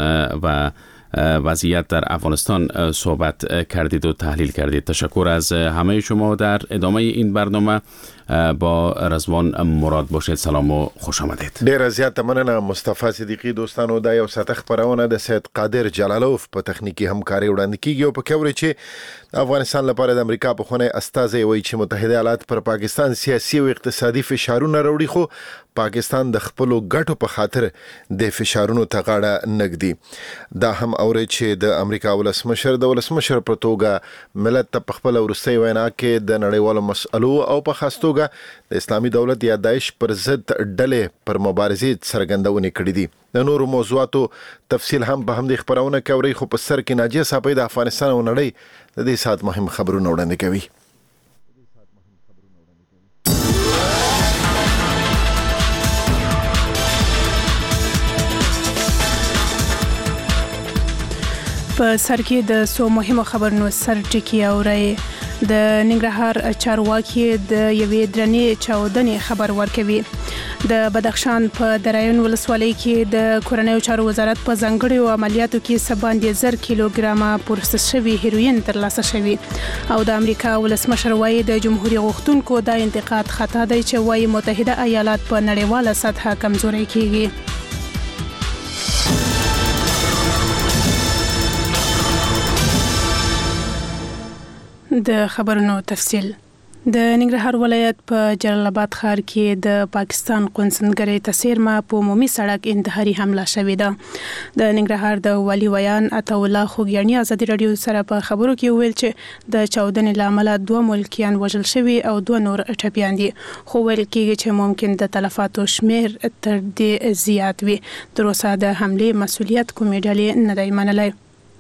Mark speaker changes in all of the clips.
Speaker 1: و وضعیت در افغانستان صحبت کردید و تحلیل کردید. تشکر از همه شما. در ادامه این برنامه با رضوان مراد باشید. سلام و خوش آمدید.
Speaker 2: ډیر زیات مننه مصطفی صدیقی. دوستانو دا یو ساعت خبرونه د سید قادر جلالوف په تخنیکی همکاري وړاندې کیږي او په کوري چې افغانستان لپاره د امریکا په خونه استازي وایي چې متحده ایالات پر پاکستان سیاسي او اقتصادي فشارونه راوړي، خو پاکستان د خپل ګټو په خاطر د فشارونو ته غاړه نګدي. دا هم اوري چې د امریکا ولسمشر په توګه ملت ته په خپل ورستۍ وینا کې د نړیوالو مسئلو او په خاص توګه د اسلامي دولت یا داعش پر ضد ډلې پر مبارزې څرګندونې کړې دي. د نورو موضوعاتو تفصیل هم په همدې خبرونه کوي، خو په سر کې ناجیه صاحب د افغانستان او نړۍ د دې سات مهم خبرونه وړاندې کوي.
Speaker 3: په سر کې د سو مهمو خبرونو سر ټکی اوري. د ننګرهار چارواکي د یوې درنې چاودنې خبر ورکوي. د بدخشان په درایون ولسوالۍ کې د کورنیو چارو وزارت په ځانګړو عملیاتو کې سباندې 1000 کیلوګرامه پروسس شوی هیروین ترلاسه شوی. او د امریکا ولسمشر وایي د جمهوریت غوښتونکو دا انتقاد خطا دی چې وایي متحده ایالات په نړیواله سطحه کمزوري کیږي. د خبرونو تفصیل. د ننګرهار ولایت په جلال آباد ښار کې د پاکستان قونسلګرۍ ته څیرمه په عمومي سړک انتحاري حمله شوې ده. د ننګرهار د والي ویان عطاالله خوږیاڼي ازادي راډیو سره په خبرو کې ویل چې د چاودنې له امله 2 ملکیان وژل شوي او 2 نور ټپیان دي، خو ویل کېږي چې ممکن د تلفاتو شمیر تر دې زیات وي. تر اوسه د حملې مسؤلیت کومې ډلې نه دی منلی.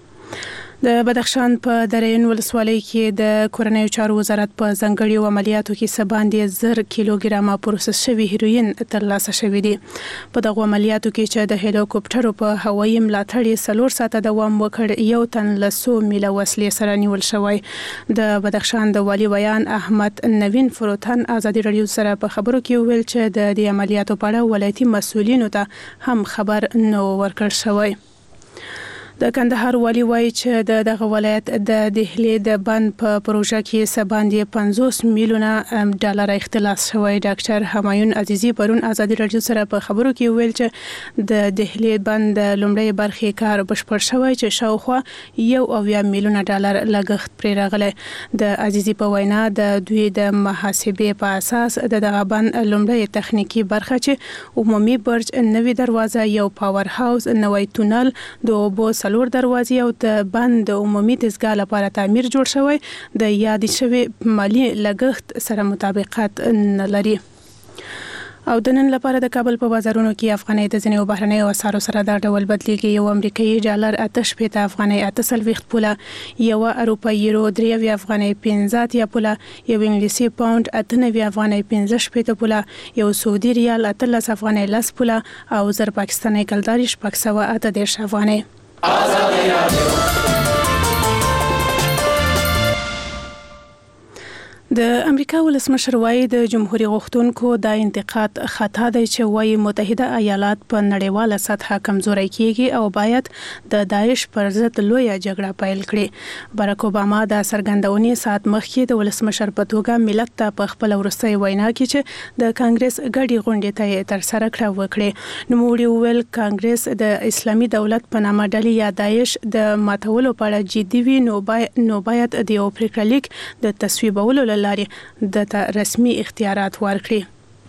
Speaker 3: د بدخشان په درایون ولسوالۍ کې د کورنیو چارو وزارت په ځانګړو عملیاتو کې سباندې 1000 کیلوګرامه پروسس شوی هیروین ترلاسه شوی دی. په دغه عملیاتو کې چې د هلیکوپټرو په هوایي ملاتړ 4 ساعته دوام وکړ، یو تن له 100 میله وسلې سره نیول شوی. د بدخشان د والي ویان احمد نوین فروتن ازادي راډیو سره په خبرو کې ویل چې د دې عملیاتو په اړه ولایتي مسؤلینو ته هم خبر نه ورکړ شوی. د کندهار والی وایي چې دغه ولایت د دهلي د بند په پروژه کې سباندې 50 میلیونه ډالر اختلاس شوی. ډاکټر همایون عزیزی پرون ازادي راډیو سره په خبرو کې ویل چې د دهلي بند لومړی برخې کار بشپړ شوی چې شاوخوا 1 میلیونه ډالر لګښت پرې راغلی. د عزیزی په وینا د دوی د محاسبې په اساس دغه بند لومړی تخنیکی برخه چې عمومي برج، نوې دروازه، یو پاور هاوس، نوې تونل، د اوبو 4 دروازې او د بند عمومي دستګاه لپاره تعمیر جوړ شوی د یاد شوی مالی لګښت سره مطابقت نه لري. او د نن لپاره د کابل په بازارونو کې افغانۍ د ځینو بهرنیو اسعارو سره دا ډول بدلیږي. یو امریکایي ډالر 8 افغانۍ 8 پوله، یو اروپایي یورو 3 افغانۍ 15 پوله، یو انګلیسي پاوند 98 افغانۍ 15 پوله، یو سعودي ریال 13 افغانۍ 10 پوله او زر پاکستاني کلدار 638 افغانۍ. د امریکا ولسمشر وایي د جمهوریت غوښتونکو دا انتقاد خطا دی چې وایي متحده ایالات په نړیواله سطحه کمزوري کیږي او باید د داعش پر ضد لویه جګړه پیل کړي. باراک اوباما د سرګندونې ساعت مخکې د ولسمشر په توګه ملت ته په خپل ورستۍ وینا کې چې د کانګرس غړي غونډې ته تر سره کړې. نوموړي وویل کانګرس د اسلامي دولت په نامه ډلې یا داعش د ماتولو په اړه جدي وي، نو باید د یو پریکړلیک د تصویبولو لاري د رسمي اختیارات ورکړي.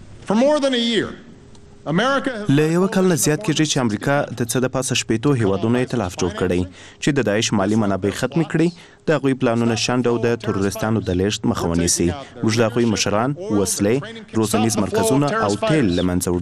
Speaker 4: له یو کال نه زیات کېږي چې امریکا د څه د پاسه شپېتو هیوادونو ائتلاف جوړ کړی چې د داعش مالی منابع ختم کړي، د هغوی پلانونه شنډ او د ترورستانو د لیږد مخه ونیسي. موږ د هغوی مشران، وسلې، روزنیز مرکزونه او تیل له منځه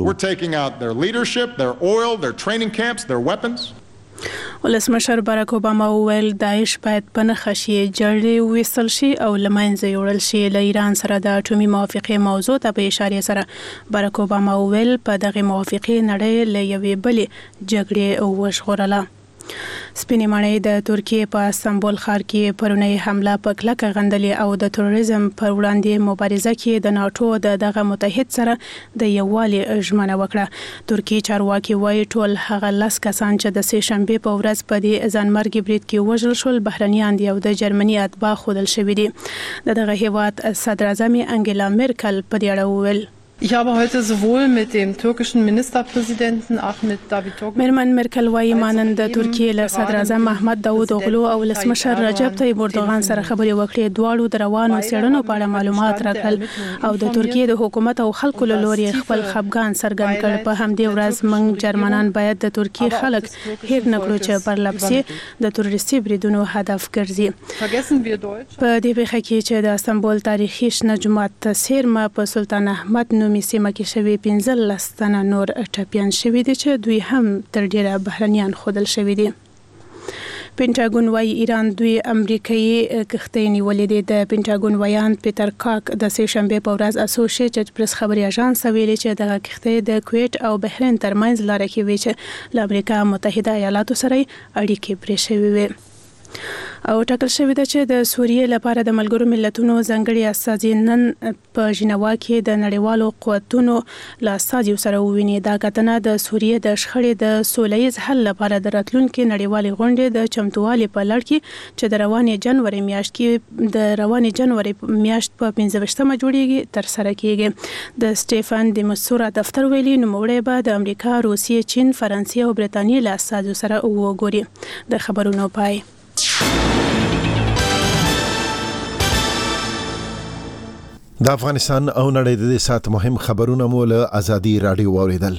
Speaker 4: وړو.
Speaker 3: ولسمشر باراک اوباما وویل داعش باید په نښه شي، جړې وویستل شي او له منځه یوړل شي. له ایران سره د اټومي موافقې موضوع ته په اشارې سره باراک اوباما وویل په دغه موافقې نړۍ له یوې بلې جګړې وژغورله. سپینې ماڼۍ د ترکیې په استانبول ښار کې پرونی حمله په کلکه غندلې او د تروریزم پر وړاندې مبارزه کې د ناتو دغه متحد سره د یووالي ژمنه وکړه. ترکیې چارواکي وایي ټول هغه 10 کسان چې د سه شنبې په ورځ په دې ځانمرګي برید کې وژل شول بهرنیان دي او د جرمني اتباع خودل شوي دي. دغه هیواد صدر اعظم انګلا میرکل په دې اړه وویل:
Speaker 5: Ich habe heute sowohl mit dem türkischen Ministerpräsidenten Ahmet Davutoglu
Speaker 3: میرمن میرکل وايي مانند د ترکیې له صدر اعظم محمد داوود اوغلو او ولسمشر رجب طیب اردوغان سره خبرې وکړې. دواړو د روانو څېړنو په اړه معلومات راکړل او د ترکیې د حکومت او خلکو له لوري خپل خفګان څرګند کړ. په همدې ورځ موږ جرمنان باید د ترکیې خلک هیر نکړو چې پر لپسې د تروریستي بریدونو هدف ګرځي. په دې پیښه کې چې د استانبول تاریخي شنه جومات څیرمه په سلطان احمد نومي سیمه کې شوي 15 تنه نور ټپیان شوي دي چې دوی هم تر ډیره بهرنیان خودل شوي دي. پینټاګون وايي ایران دوی امریکایي کښتۍ نیولې دي. د پینټاګون ویان پیټر کاک د سه شنبې په ورځ اسوسییټډ پریس خبري اژانس ویلي چې دغه کښتۍ د کویت او بحرین ترمنځ لاره کې وي چې له امریکا متحده ایالاتو سره اړیکې پرې شوي وي. او ټاکل شوی ده چې د سوریې لپاره د ملګرو ملتونو ځانګړي استازي نن په ژنوا کې د نړیوالو قوتونو له استازیو سره وویني. دا کتنه د سوریې د شخړې د سولهییز حل لپاره د راتلونکي نړیوالې غونډې د چمتووالي په لړ کې چې د روانې جنوري میاشت په 15مه جوړیږي تر سره کیږي. د سټيفن د مسورا دفتر ویلي نوموړی به د امریکا، روسیې، چین، فرانسې او برتانیې له استازیو سره وګوري. د خبرونو پای.
Speaker 2: د افغانستان او نړۍ د دې سات مهم خبرونه مو له ازادي رادیو واوریدل.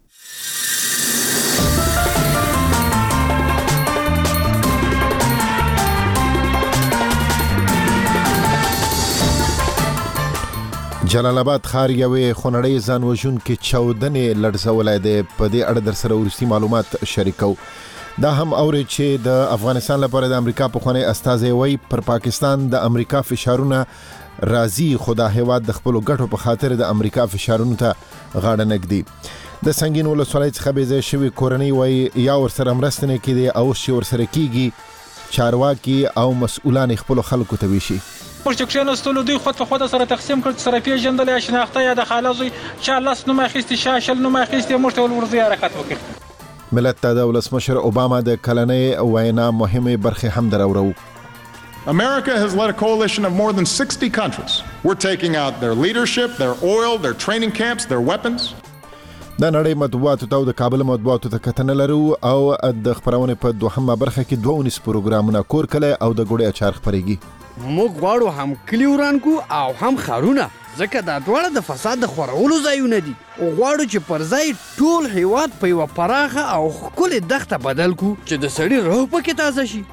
Speaker 2: جلال آباد ښار یوې خونړۍ ځان وژونکې چاودنې لړزولی دی. په دې اړه در سره وروستي معلومات شریکو. دا هم اوري چې د افغانستان لپاره د امریکا پخوانی استازی وایي پر پاکستان د امریکا فشارونه راځي، خو دا هیواد د خپلو ګټو په خاطر د امریکا فشارونو ته غاړه نږدي. د سنگین ولسوالۍ څخه بېځایه شوي کورنۍ وایي یا ورسره مرسته نه کېدی او چې ورسره کېږي چارواکي او مسؤلان خپلو خلکو ته ویشي.
Speaker 6: موږ چې کښېنستلو دوی خود په خود سره تقسیم کړ، سره پېژندل، شناخته یا د خاله زوی چا 10 نوم اخیستي، چا 20 نوم اخیستي، موږ ته ورځي حرکت وکړ.
Speaker 2: ملت ته د ولسمشر اوباما د کلنۍ وینا مهمې برخې هم درورو.
Speaker 7: America has led a coalition of more than 60 countries. We're taking out their leadership, their oil, their training camps, their weapons.
Speaker 2: د نړۍ مطبوعاتو ته او د کابل مطبوعاتو ته کتنه لرو او د خبرونې په دوهمه برخه کې 22 پروګرامونه کور کله او د ګوړې اچار خبريږي.
Speaker 8: موږ غواړو هم کلی وران کو او هم خارونه، ځکه دا ډول د فساد د خورولو ځایونه دي. او غواړو چې پر ځای ټول هیواد په یو پراخه او ښکلې دښته بدل کو چې د سړي روح پکې تازه شي.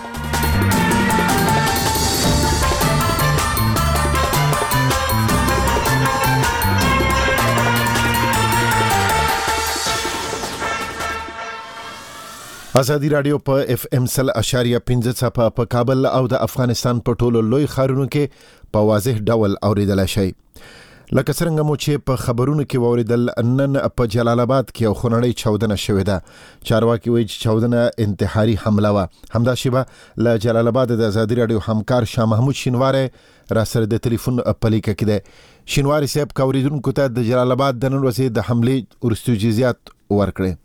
Speaker 8: ازادي رادیو په FM 100.5 څپه په کابل او د افغانستان په ټولو لوی ښارونو کې په واضح ډول اوریدل شي. لکه څنګه مو چې په خبرونو کې اوریدل، نن په جلال آباد کې یو خونړۍ چاودنه شوې ده. چارواکي وایي چې چاودنه انتحاري حمله وه. همدا شیبه له جلال آباد د ازادي رادیو همکار شاه محمود شینواری را سره د ټلیفون په لیکه کې ده. شینواری صاحب، اوریدونکو ته د جلال آباد د نن ورځې د حملې وروستي جزئیات ورکړئ.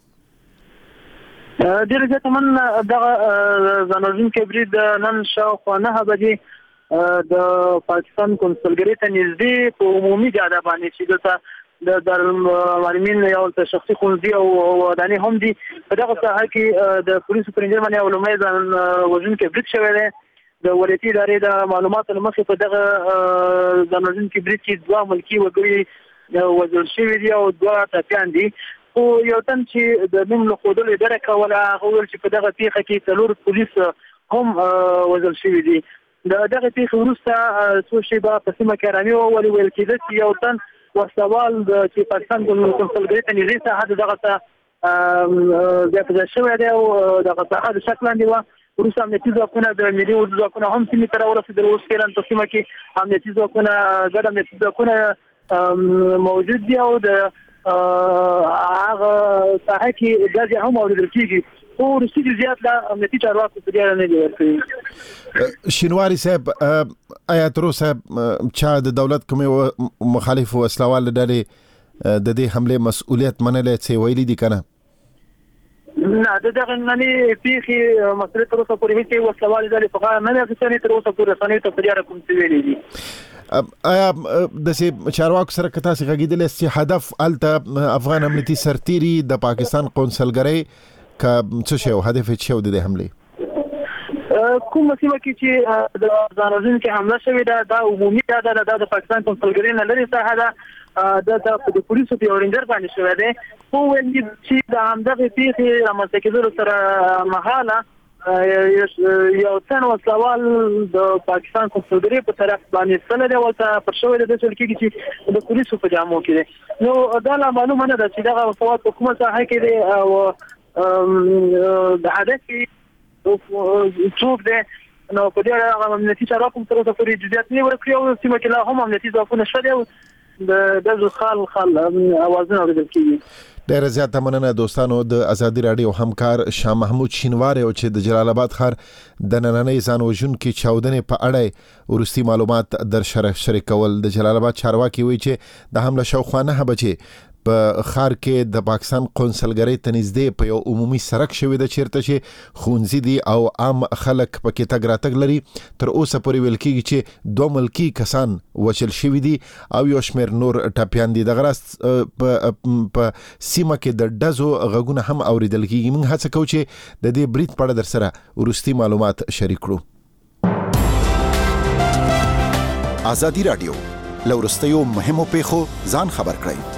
Speaker 9: ډېر زیات من دغه ځانوژونکی برید نن شاوخوا 9 بجې د پاکستان کنسولګرۍ ته نږدې په عمومي جاده باندې چې دلته د دارالمعلمین یو شخصي ښوونځي او ودانۍ هم دي، په دغه ساحه کې د پولیسو پر انجن باندې لومړی ځانوژونکی برید شوی دی. د ولایتي ادارې د معلوماتو له مخې په دغه ځانوژونکي برید کې 2 ملکي وګړي وژل شوي دي او 2 ټپیان دي. خو یو تن چې د نوم له ښودلو اداره کوله هغه ویل چې په دغه پیښه کې 4 پولیس هم وژل شوي دي. د دغه پیښې وروسته څو شیبه په سیمه کې ارامي وه، ویل کېده چې یو تن وسوال چې پاکستان کنسولګرۍ ته نږدې ساحه دغه ته ځای شوی دی او دغه ساحه د شک لاندې وه. وروسته امنیتي ځواکونه د ملي اردو ځواکونه هم سیمې ته راورسېدل. اوس فعلا په سیمه کې امنیتي ځواکونه ګډ امنیتي ځواکونه موجود دي او د هغه ساحه کې د هم اوریدل کیږي او روسي جزئیات لا امنیتي چارواکو په دې نه دی ورکړي.
Speaker 8: شینواری صاحب آیا تر اوسه چا د دولت کومه مخالف وسلوال ډلې د دې حمله مسؤلیت منلې څه ویلي دي کنه؟
Speaker 9: نه دغه نننی پیخي مسله تر اوسه پورې هیڅ وسلوال ډلې په غاړه نه لري، تر اوسه پورې رسنۍ ته پریاره کوم څه ویلي دي.
Speaker 8: آیا د سي چارواکو سره کتا سي غږیدل چې هدف الته افغان امنیتي سرتيري د پاکستان قونسلګرۍ کا څه شی او هدف چې د حمله
Speaker 9: کوم سیمه کې چې د ځانوژن کې حمله شوې ده دا عمومي ده د پاکستان قونسلګرۍ نه لري څخه ده د پولیسو په اورینجر باندې شوې ده. خو ولې چې د همدغه پیښې رامنځته کېدلو سره مهاله یو څن وسوال د پاکستان قونسلګرۍ په طرف باندې څنګه دی ولته پر شوې ده چې لکه چې د پولیسو په جامو کې ده. نو دا لا معلومه نه ده چې دغه وسوال په کومه ځای کې دی او د هدف څوک دی. نو په دې اړه امنیتي چارواکو تر اوسه پورې جزئیات نه ورکړي او سیمه کې لا هم امنیتي ځواکونه شته او د خال اوازونه اورېدل کېږي.
Speaker 8: ډېر زیاته مننه دوستانو. د ازادي رادیو همکار شاه محمود شینواری او چې د جلال آباد ښار د نننۍ ځانوژونکي چاودنې په اړه ورستي معلومات در شریکول. د جلال آباد چارواکي وایي چې د حمله شاوخوا 9 بجې په ښار کې د پاکستان قونسلګرۍ ته نږدې په یو عمومي سړک شوې ده چیرته چې ښوونځي دي او عام خلک پکې تګ راتګ لري. تر اوسه پورې ویل کېږي چې 2 ملکي کسان وچل شوي دي او یو شمېر نور ټپیان دي. دغه راز په سیمه کې د ډزو غږونه هم اوریدل کېږي. موږ هڅه کوو چې د دې برید په اړه در سره وروستي معلومات شریک کړو.
Speaker 10: ازادي رادیو لورستیو مهمو پیښو ځان خبر کړئ.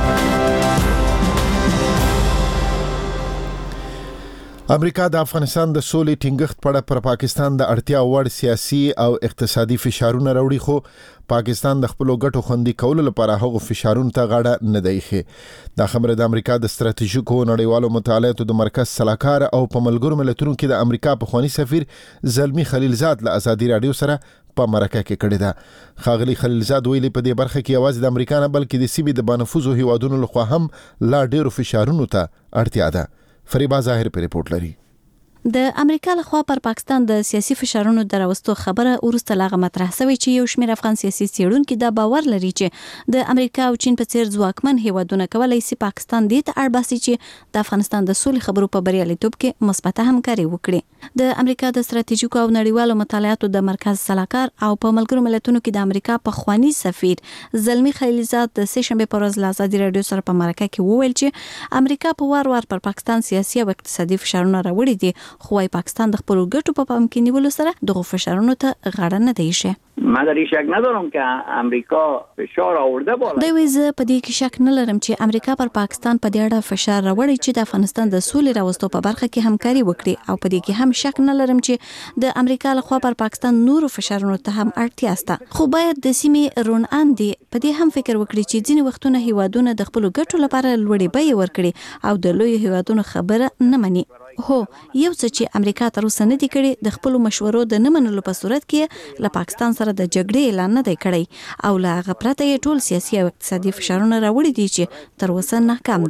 Speaker 8: امریکا د افغانستان د سولې ټینګښت په اړه پر پاکستان د اړتیا وړ سیاسي او اقتصادي فشارونه راوړي، خو پاکستان د خپل ګټو خوندي کولو لپاره هغه فشارونو ته غاړه نه دی ایښې. دا خبره د امریکا د ستراتیژیکو نړیوالو مطالعاتو د مرکز سلاکار او په ملګرو ملتونو کې د امریکا پخوانی سفیر زلمی خلیلزاد له ازادي رادیو سره په مرکه کې کړې ده. ښاغلي خلیلزاد ویلي په دې برخه کې یوازې د امریکا نه بلکې د سیمې د بانفوذو هیوادونو لخوا هم لا ډېرو فشارونو ته اړتیا ده. فریبا ظاهر په ریپورت لري.
Speaker 11: د امریکا لخوا پر پاکستان د سیاسي فشارونو دراوستو خبره ورسته لاغه مطرح شوی چې یو شمېر افغان سیاسي څېړونکو دا باور لري چې د امریکا او چین په څیر ځواکمن هیوادونه کولای شي پاکستان دې ته اړباسي چې د افغانستان د سولې خبرو په بریالیتوب کې مثبته همکاري وکړي. د امریکا د ستراتیژیکو او نړیوالو مطالعاتو د مرکز سلاکار او په ملګرو ملتونو کې د امریکا پخوانی سفیر زلمی خلیلزاد د سه شنبه پر ورځ له ازادي رادیو سره په مرکه کې وویل چې امریکا په وار پر پاکستان سیاسي او اقتصادي فشارونه راوړي دي، خو پاکستان د خپل ګټو په پام کې نیولو سره دغه فشارونو ته غاړه نه دی ایښی.
Speaker 12: من در این شک ندارم که امریکا فشار آورده بالا.
Speaker 11: دوی زه په دې کې شک نه لرم چې امریکا پر پاکستان په دې اړه فشار راوړي چې د افغانستان د سولې راوستو په برخه کې همکاري وکړي، او په دې کې هم شک نه لرم چې د امریکا لخوا پر پاکستان نورو فشارونو ته هم اړتیا شته. خو باید د سیمې روناندې په دې هم فکر وکړي چې ځینې وختونه هیوادونه د خپل ګټو لپاره لوړې بیې ورکړي او د لوی هیوادونو خبره نه مني. هو یو څه چې امریکا تر اوسه نه دی کړی د خپل مشورو د نه منلو په صورت کې له پاکستان سره د جګړې اعلان نه دی کړی او له هغه پرته یې ټول سیاسي او اقتصادي فشارونه راوړي دي چې تر اوسه ناکام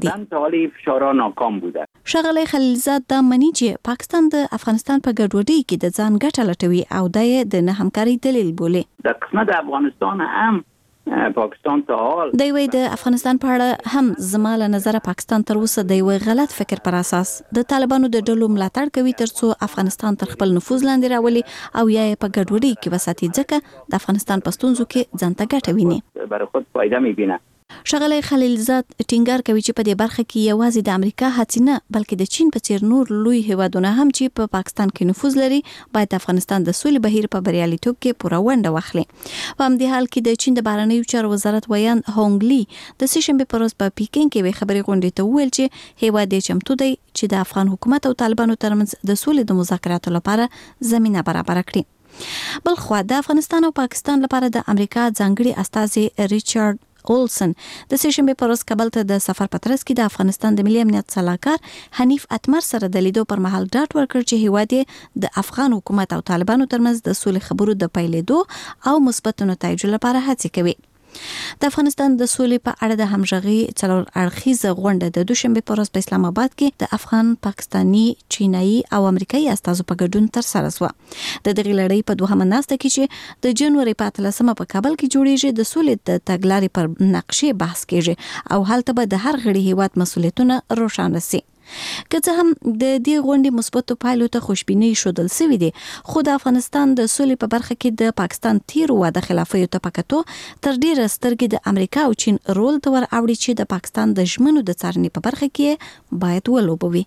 Speaker 11: دي. ښاغلی خلیلزاد دا مني چې پاکستان د افغانستان په ګډوډۍ کې د ځان ګټه لټوي او دا یې د نه همکارۍ دلیل بولي.
Speaker 12: د قسمت افغانستان هم پاکستان ته حال
Speaker 11: دی وی د افغانستان په اړه هم زما له نظر پاکستان تر اوسه د یو غلط فکر پر اساس د طالبانو د ډلو ملاتړ کوي ترڅو افغانستان تر خپل نفوذ لاندې راولي او یا په ګډوډۍ کې وساتي، ځکه د افغانستان په ستونزو کې ځان ته ګټه ویني.
Speaker 12: برای خود فایده میبینه.
Speaker 11: ښاغلی خلیلزاد ټینګار کوي چې په دې برخه کې یوازې د امریکا هڅې نه بلکې د چین په څیر نور لوی هیوادونه هم چې په پاکستان کې نفوذ لري باید د افغانستان د سولې بهیر په بریالیتوب کې پوره ونډه واخلي. په همدې حال کې د چین د بهرنیو چارو وزارت ویان هونګ لی د سه شنبې پر ورځ په پیکینګ کې خبري غونډې ته وویل چې هیواد یې چمتو دی چې د افغان حکومت او طالبانو ترمنځ د سولې د مذاکراتو لپاره زمينه برابر کړي. بل خو د افغانستان او پاکستان لپاره د امریکا ځانګړي استازي ریچارډ اولسن د سه شنبې پر ورځ کابل ته د سفر په ترڅ کې د افغانستان د ملي امنیت سلاکار حنیف اتمر سره د لیدو پر مهال ډاډ ورکړ چې هیواد یې د افغان حکومت او طالبانو ترمنځ د سولې خبرو د پیلېدو او مثبت نتایجو لپاره هڅې کوي. د افغانستان د سولې په اړه د همغږي څلور اړخیزه غونډه د دوشنبه پر ورځ په اسلام آباد کې د افغان، پاکستاني، چینایي او امریکایي استازو په ګډون ترسره شوه. د دغه لړۍ په دوهمه ناسته کې چې د جنوري په 13مه په کابل کې جوړیږي د سولې د تګلارې پر نقشې بحث کیږي او هلته به د هر غړي هیواد مسؤلیتونه روښانه شي. که څه هم د دې غونډې مثبتو پایلو ته خوشبیني ښودل شوې دي، خو د افغانستان د سولې په برخه کې د پاکستان تیرو واده خلافیو ته په کتو تر ډیره سترګې د امریکا او چین رول ته ور اوړي چې د پاکستان د ژمنو د څارنې په برخه کې باید ولوبوي.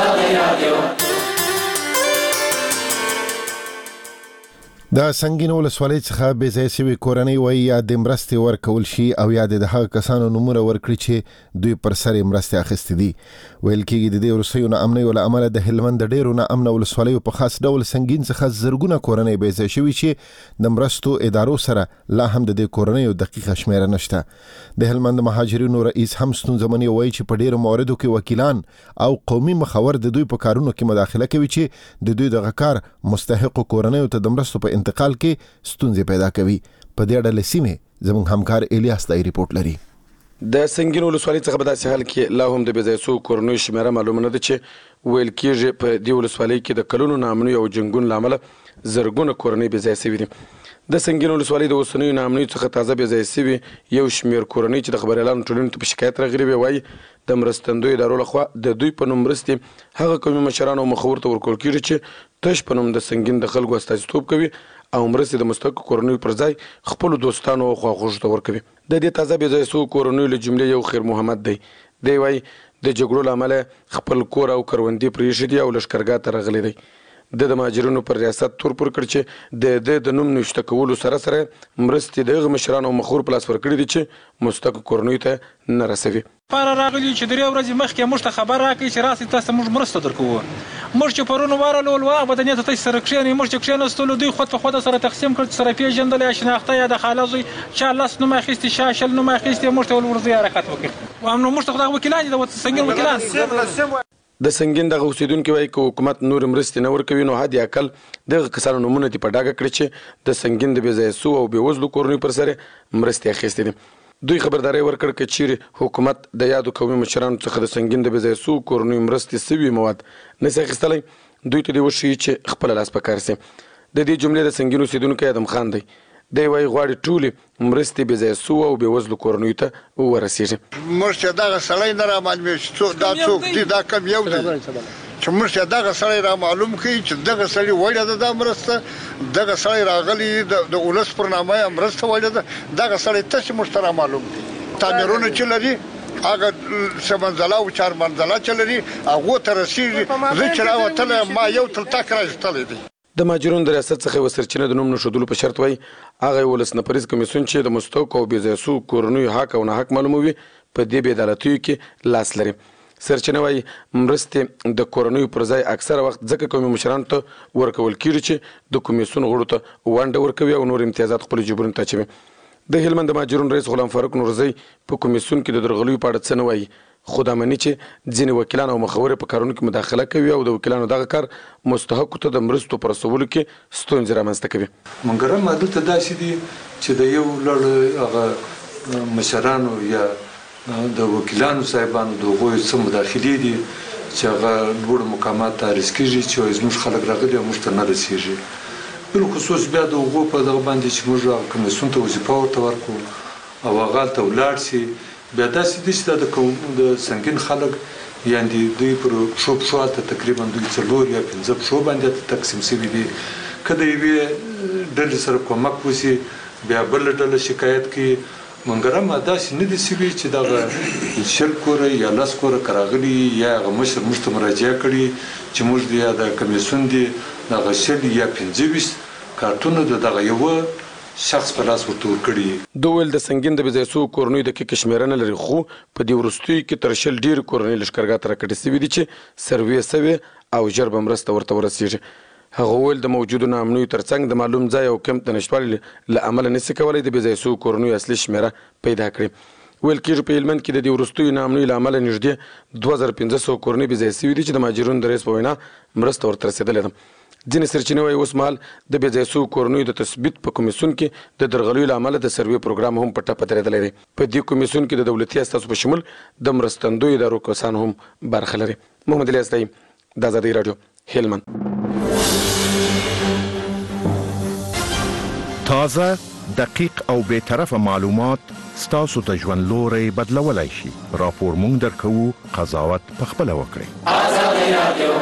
Speaker 8: د سنگین ولسوالۍ څخه بې ځای شوي کورنۍ وایي یا د مرستې ورکول شي او یا د هغه کسانو نومونه ورکړي چې دوی پر سر مرستې اخیستې دي. ویل کېږي د دې وروستیو ناامنیو له امله د هلمند د ډېرو ناامنه ولسوالیو په خاص ډول سنگین څخه زرګونه کورنۍ بې ځای شوي چې د مرستو ادارو سره لا هم د دې کورنیو دقیقه شمیره نشته. د هلمند مهاجرینو رئیس هم ستونزمنې وایي چې په ډېرو مواردو کې وکیلان او قومي مخور د دوی په کارونو کې مداخله کوي چې د دوی دغه کار مستحقو کورنیو ته د مرستو په انتقال کې ستونزې پیدا کوي. په دې اړه له سیمې زموږ همکار الیاس دای ریپورت لري.
Speaker 13: د سنگین ولسوالۍ څخه په داسې حال کې لا هم د بې ځای شوو کورنیو شمیره معلومه نه ده چې ویل کېږي په دې ولسوالۍ کې د کلونو ناامنیو او جنګونو له امله زرګونه کورنۍ بې ځای شوي دي. د سنگین ولسوالۍ د اوسنیو ناامنیو څخه تازه بې ځای شوي یو شمېر کورنۍ چې د خبریالانو ټولنې ته په شکایت راغلي وي وایي د مرستندویو ادارو لخوا د دوی په نوم مرستې هغه قومي مشرانو او مخور ته ورکول کېږي چې تش په نوم د سنگین د خلکو استازیتوب کوي او مرستې د مستحقو کورنیو پر ځای خپلو دوستانو او خواخوږو ته ورکوي. د دې تازه بې ځای شوو کورنیو له جملې یو خیر محمد دی. دی وایي د جګړو له امله خپل کور او کروندې پرېښي دي او لښکرګاه ته راغلی دی. د مهاجرینو پر ریاست تور پر کړ چې د نوم نشته کولو سره سره مرستې د هغه مشرانو او مخور په لاس ورکړي دي چې مستحقو کورنیو ته نه رسوي.
Speaker 6: پاره راغلی چې 3 ورځې مخکې موږ ته خبر راکړي چې راسئ تاسو موږ مرسته درکوو. موږ چې پرون ورغلو وا بدنیت ته سره کښېنې موږ چې کښېناستلو دوی خود په خود سره تقسیم کړ سره پیژندل شناخته یا د خاله زوی چې الله نوم اخیستي شاشل نوم اخیستي موږ ته ورځي حرکت وکړ. و امنو موږ ته خدای وکیلان دي د سنگین وکیلان
Speaker 13: د سنگین دغه اوسیدونکو وایي که حکومت نور مرستې نه ورکوي نو حد اقل دغه کسانو نومونه دې په ډاګه کړي چې د سنگین د بې ځای شوو او بې وزلو کورنیو پر سر مرستې اخیستې دي. دوی خبرداری ورکړ که چیرې حکومت د یادو قومي مشرانو څخه د سنگین د بې ځای شوو کورنیو مرستې شوي مواد نشي اخیستلی دوی ته دې وښیي چې خپله لاس په کار شي. د دې جملې د سنگین اوسیدونکی ادم خان دی. دی وایي غواړي ټولې مرستې بې ځای شوو او بې وزلو کورنیو ته ورسېږي.
Speaker 14: موږ چې دغه سړی نه رامعلومېږي چې دا څوک دي دا کم یو دی چې موږ چې دغه سړی رامعلوم کړي چې دغه سړي وړیا ده دا مرسته دغه سړی راغلی د ولس پر نامه یې مرسته وړیا ده دغه سړی ته چې موږ ته رامعلوم کړي. تعمیرونه چې لري هغه سمنځله او چار منځله چې لري هغو ته رسېږي. زه چې راوتلی ما یو تلتک راایستلی دی.
Speaker 13: د مهاجرینو د ریاست څخه یوه سرچینه د نوم نښودلو په شرط وایي هغه ولس نفریز کمیسیون چې د مستحقو او بې ځای شوو کورنیو حق او ناحق معلوموي په دې بې عدالتیو کې لاس لري. سرچینه وایي مرستې د کورنیو پر ځای اکثره وخت ځکه قومي مشرانو ته ورکول کېږي چې د کمیسیون غړو ته ونډه ورکوي او نور امتیازات خپلو جیبونو ته اچوي. د هلمند د مهاجرینو رئیس غلام فاروق نورزی په کمیسیون کې د درغلیو په اړه څه نه وایي خو دا مني چې ځینې وکیلان او مخورې په کارونو کې مداخله کوي او د وکیلانو دغه کار مستحقو ته د مرستو په رسولو کې ستونزې رامنځته کوي.
Speaker 15: منګرم دلته داسې دي چې د یو لړ هغه مشرانو یا د وکیلانو صاحبانو د هغوی څه مداخلې دي چې هغه لوړ مقامات ته عرض کېږي چې زموږ خلک راغلي او موږ ته نه رسېږي. بالخصوص بیا د هغو په دغه باندې چې موږ هغه کمیسیون ته وظیفه ورته ورکړو او هغه هلته ولاړ شي بیا داسې دي چې دا د سنگین خلک یعنې دوی پر پښو هلته تقریبا دوی 4 یا 5 پښو باندې تقسیم شوي دي. که د یوې ډلې سره کومک وشي بیا بله ډله شکایت کوي. منګرم داسې نه دي شوي چې دغه 10 کوره یا 10 کوره که راغلي یا هغه مشر موږ ته مراجعه کړي چې موږ د یا د کمیسیون دي دغه 10 یا 25 کارتونه د دغه یوه شخص په لاس ورته ورکړي.
Speaker 13: دوی ویل د سنگین د بې ځای شوو کورنیو دقیقه شمېره نه لري خو په دې وروستیو کې تر 100 ډېرې کورنۍ لښکرګاه ته راکټې شوي دي چې سروې شوې او ژر به مرسته ورته ورسېږي. هغه ویل د موجودو ناامنیو ترڅنګ د معلوم ځای او کمپ د نشتوالي له امله نشي کولی د بې ځای شوو کورنیو اصلي شمېره پیدا کړي. ویل کېږي په هلمند کې د دې وروستیو ناامنیو له امله نږدې 2500 کورنۍ بې ځای شوي دي چې د مهاجرینو د رئیس په وینا مرسته ورته رسېدلې ده. ځینې سرچینې وايي اوس مهال د بې ځای شویو کورنیو د تثبیت په کمیسیون کې د درغلیو له امله د سروې پروګرام هم په ټپه درېدلی دی. په دې کمیسیون کې د دولتي اساسو په شمول د مرستندویو ادارو کسان هم برخه لري. محمد الیاس دی، د ازادي راډیو، هلمند.
Speaker 16: تازه، دقیق او بی‌طرفه معلومات ستاسو ته ژوند لوری بدلولی شي. راپور مونږ درکوو، قضاوت پخپله وکړئ. ازادي
Speaker 8: راډیو.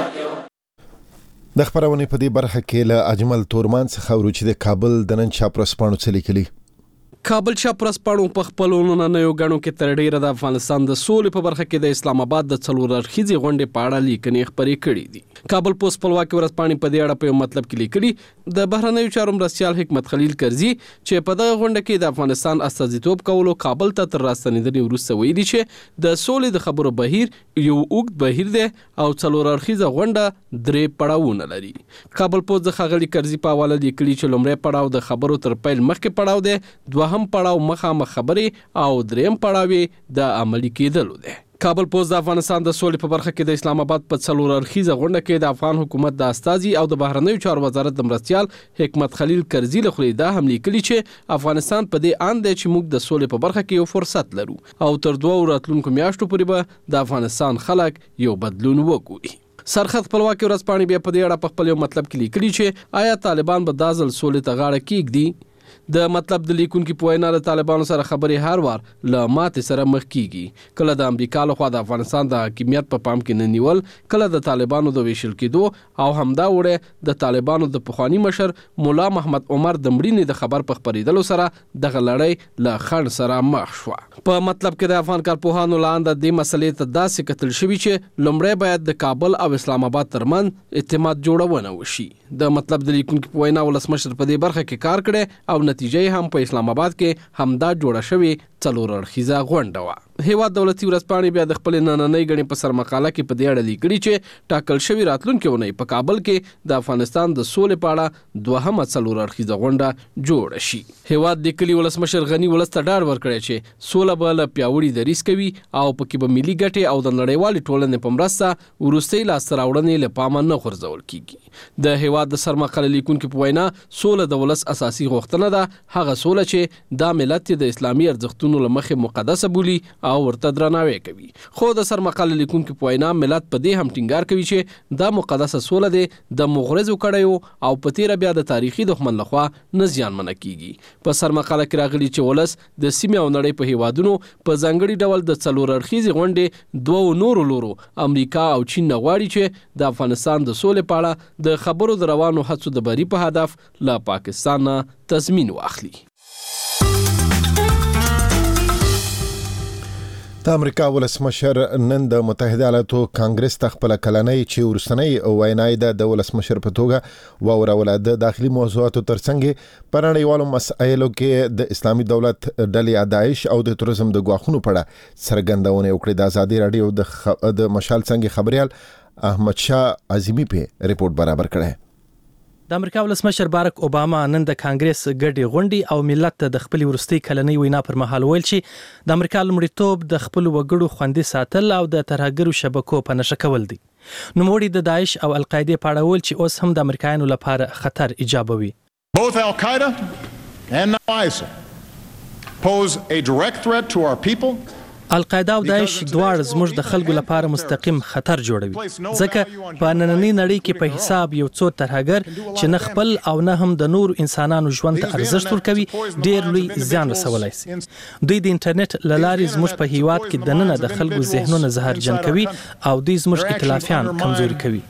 Speaker 8: د خبرونې په دې برخه کې له اجمل تورمان څخه ورو چې د کابل د نن چاپ ورځپاڼو څه لیکلي.
Speaker 17: کابل چاپ ورځپاڼو په خپلو نننیو ګڼو کې تر ډیره د افغانستان د سولې په برخه کې د اسلام آباد د 4 اړخیزې غونډې په اړه لیکنې خپرې کړي دي. کابل پوسټ خپلواکي ورځپاڼې په دې اړه په یو مطلب کې لیکلي د بهرنیو چارو مرستیال حکمت خلیل کرزي چې په دغه غونډه کې د افغانستان استازیتوب کولو کابل ته تر راستنېدنې وروسته ویلي چې د سولې د خبرو بهیر یو اوږد بهیر دی او 4 اړخیزه غونډه 3 پړاوونه لري. کابل پوسټ د ښاغلي کرزي په حواله لیکلي چې لومړی پړاو د خبرو تر پیل مخکې پړاو دی، دوهم پړاو مخامخ خبرې او دریم پړاو د عملي کېدلو دی. کابل پوسټ د افغانستان د سولې په برخه کې د اسلام آباد په 4 اړخیزه غونډه کې د افغان حکومت د استازي او د بهرنیو چارو وزارت د مرستیال حکمت خلیل کرزي له خوا دا هم لیکلي چې افغانستان په دې اند دی چې موږ د سولې په برخه کې یو فرصت لرو او تر 2 راتلونکو میاشتو پورې به د افغانستان خلک یو بدلون وګوري. سرخط خپلواکي ورځپاڼې بیا په دې اړه په خپل یو مطلب کې لیکلي چې آیا طالبان به دا ځل سولې ته غاړه کېږدي. د مطلب د لیکونکو په وینا د طالبانو سره خبرې هر وار له ماتې سره مخ کیږي. کله د امریکا لخوا د افغانستان د حاکمیت په پام کې نه نیول، کله د طالبانو د ویشل کېدو او همدا وړه د طالبانو د پخوانی مشر مولا محمد عمر د مړینې د خبر په خبرېدلو سره دغه لړۍ له خنډ سره مخ شو. په مطلب کې د افغان کارپوهانو لاندې د مسلې ته داسې کتل شوی چې لومړی باید د کابل او اسلام آباد ترمنځ اعتماد جوړونه وشي. د مطلب د لیکونکو په وینا ولسمشر په دې برخه کې کار کړي او نتیجه هم په اسلام آباد کې همدا جوړه شوی 4 اړخیزه غونډه وه. هیواد دولتي ورځپاڼې بیا د خپل نننۍ غړي په سرمقاله کې په دې اړه لیکلي چې ټاکل شوی راتلونکي اونۍ په کابل کې د افغانستان د سولې په اړه دوهمه 4 اړخیزه غونډه جوړه شي. هیواد د کلی ولسمشر غنی ولس ته ډاډ ورکړی چې سوله به له پیاوړي دریځ کوي او پکې به ملي ګټې او د نړیوالې ټولنې په مرسته وروستۍ لاسته راوړنې له پامه نه غورځول کیږي. د هیواد د سرمقاله لیکونکو په وینا سوله د ولس اساسي غوښتنه ده، هغه سوله چې دا ملت د اسلامي ارزښتونو له مخې مقدسه بولي او ورته درناوی کوي. خو د سرمقاله لیکونکو په وینا ملت په دې هم ټینګار کوي چې دا مقدسه سوله ده د مغرضو کړیو او په تیر بیا د تاریخي دښمن لخوا نه زیانمنه کیږي. په سرمقاله کې راغلي چې ولس د سیمې او نړۍ په هیوادونو په ځانګړي ډول د 4 اړخیزې غونډې 2 نورو لورو امریکا او چین نه غواړي چې د افغانستان د سولې په اړه د خبرو د روانو هڅو د بری په هدف له پاکستان تضمین واخلي.
Speaker 8: د امریکا ولسمشر نن د متحده ایالاتو کانګرس ته خپل کلنۍ چې ورسنۍ وینای د ولسمشر په توګه واوروله. د داخلي موضوعاتو ترڅنګ په نړیوالو مسایلو کې د اسلامي دولت ډلې داعش او د تروریزم د ګواښونو په اړه څرګندونه وکړه. د ازادي راډیو د مشال څنګه خبريال احمد شاه عظیمی په ریپورت برابر کړه.
Speaker 18: د امریکا ولسمشر بارک اوباما نن د کانګرس ګډې غونډې او ملت ته د خپل ورستۍ کلنۍ وینا پر مهال ویل چې د امریکا لومړیتوب د خپل وګړو خوندي ساتل او د ترهګرو شبکو په نشه کول دي. نوموړي د داعش او القاعده په اړه ویل چې اوس هم د امریکایانو لپاره خطر ایجابوي.
Speaker 7: Both Al-Qaeda and now ISIL pose a direct threat to our people.
Speaker 18: القاعده او داعش دواړه زموږ د خلکو لپاره مستقیم خطر جوړوي، ځکه په نننۍ نړۍ کې په حساب یو څو ترهګر چې نه خپل او نه هم د نور انسانانو ژوند ته ارزښت ورکوي ډېر لوی زیان رسولای شي. دوی د انټرنیټ له لارې زموږ په هیواد کې دننه د خلکو ذهنونه زهرجن کوي او دوی زموږ ائتلافیان کمزوري کوي.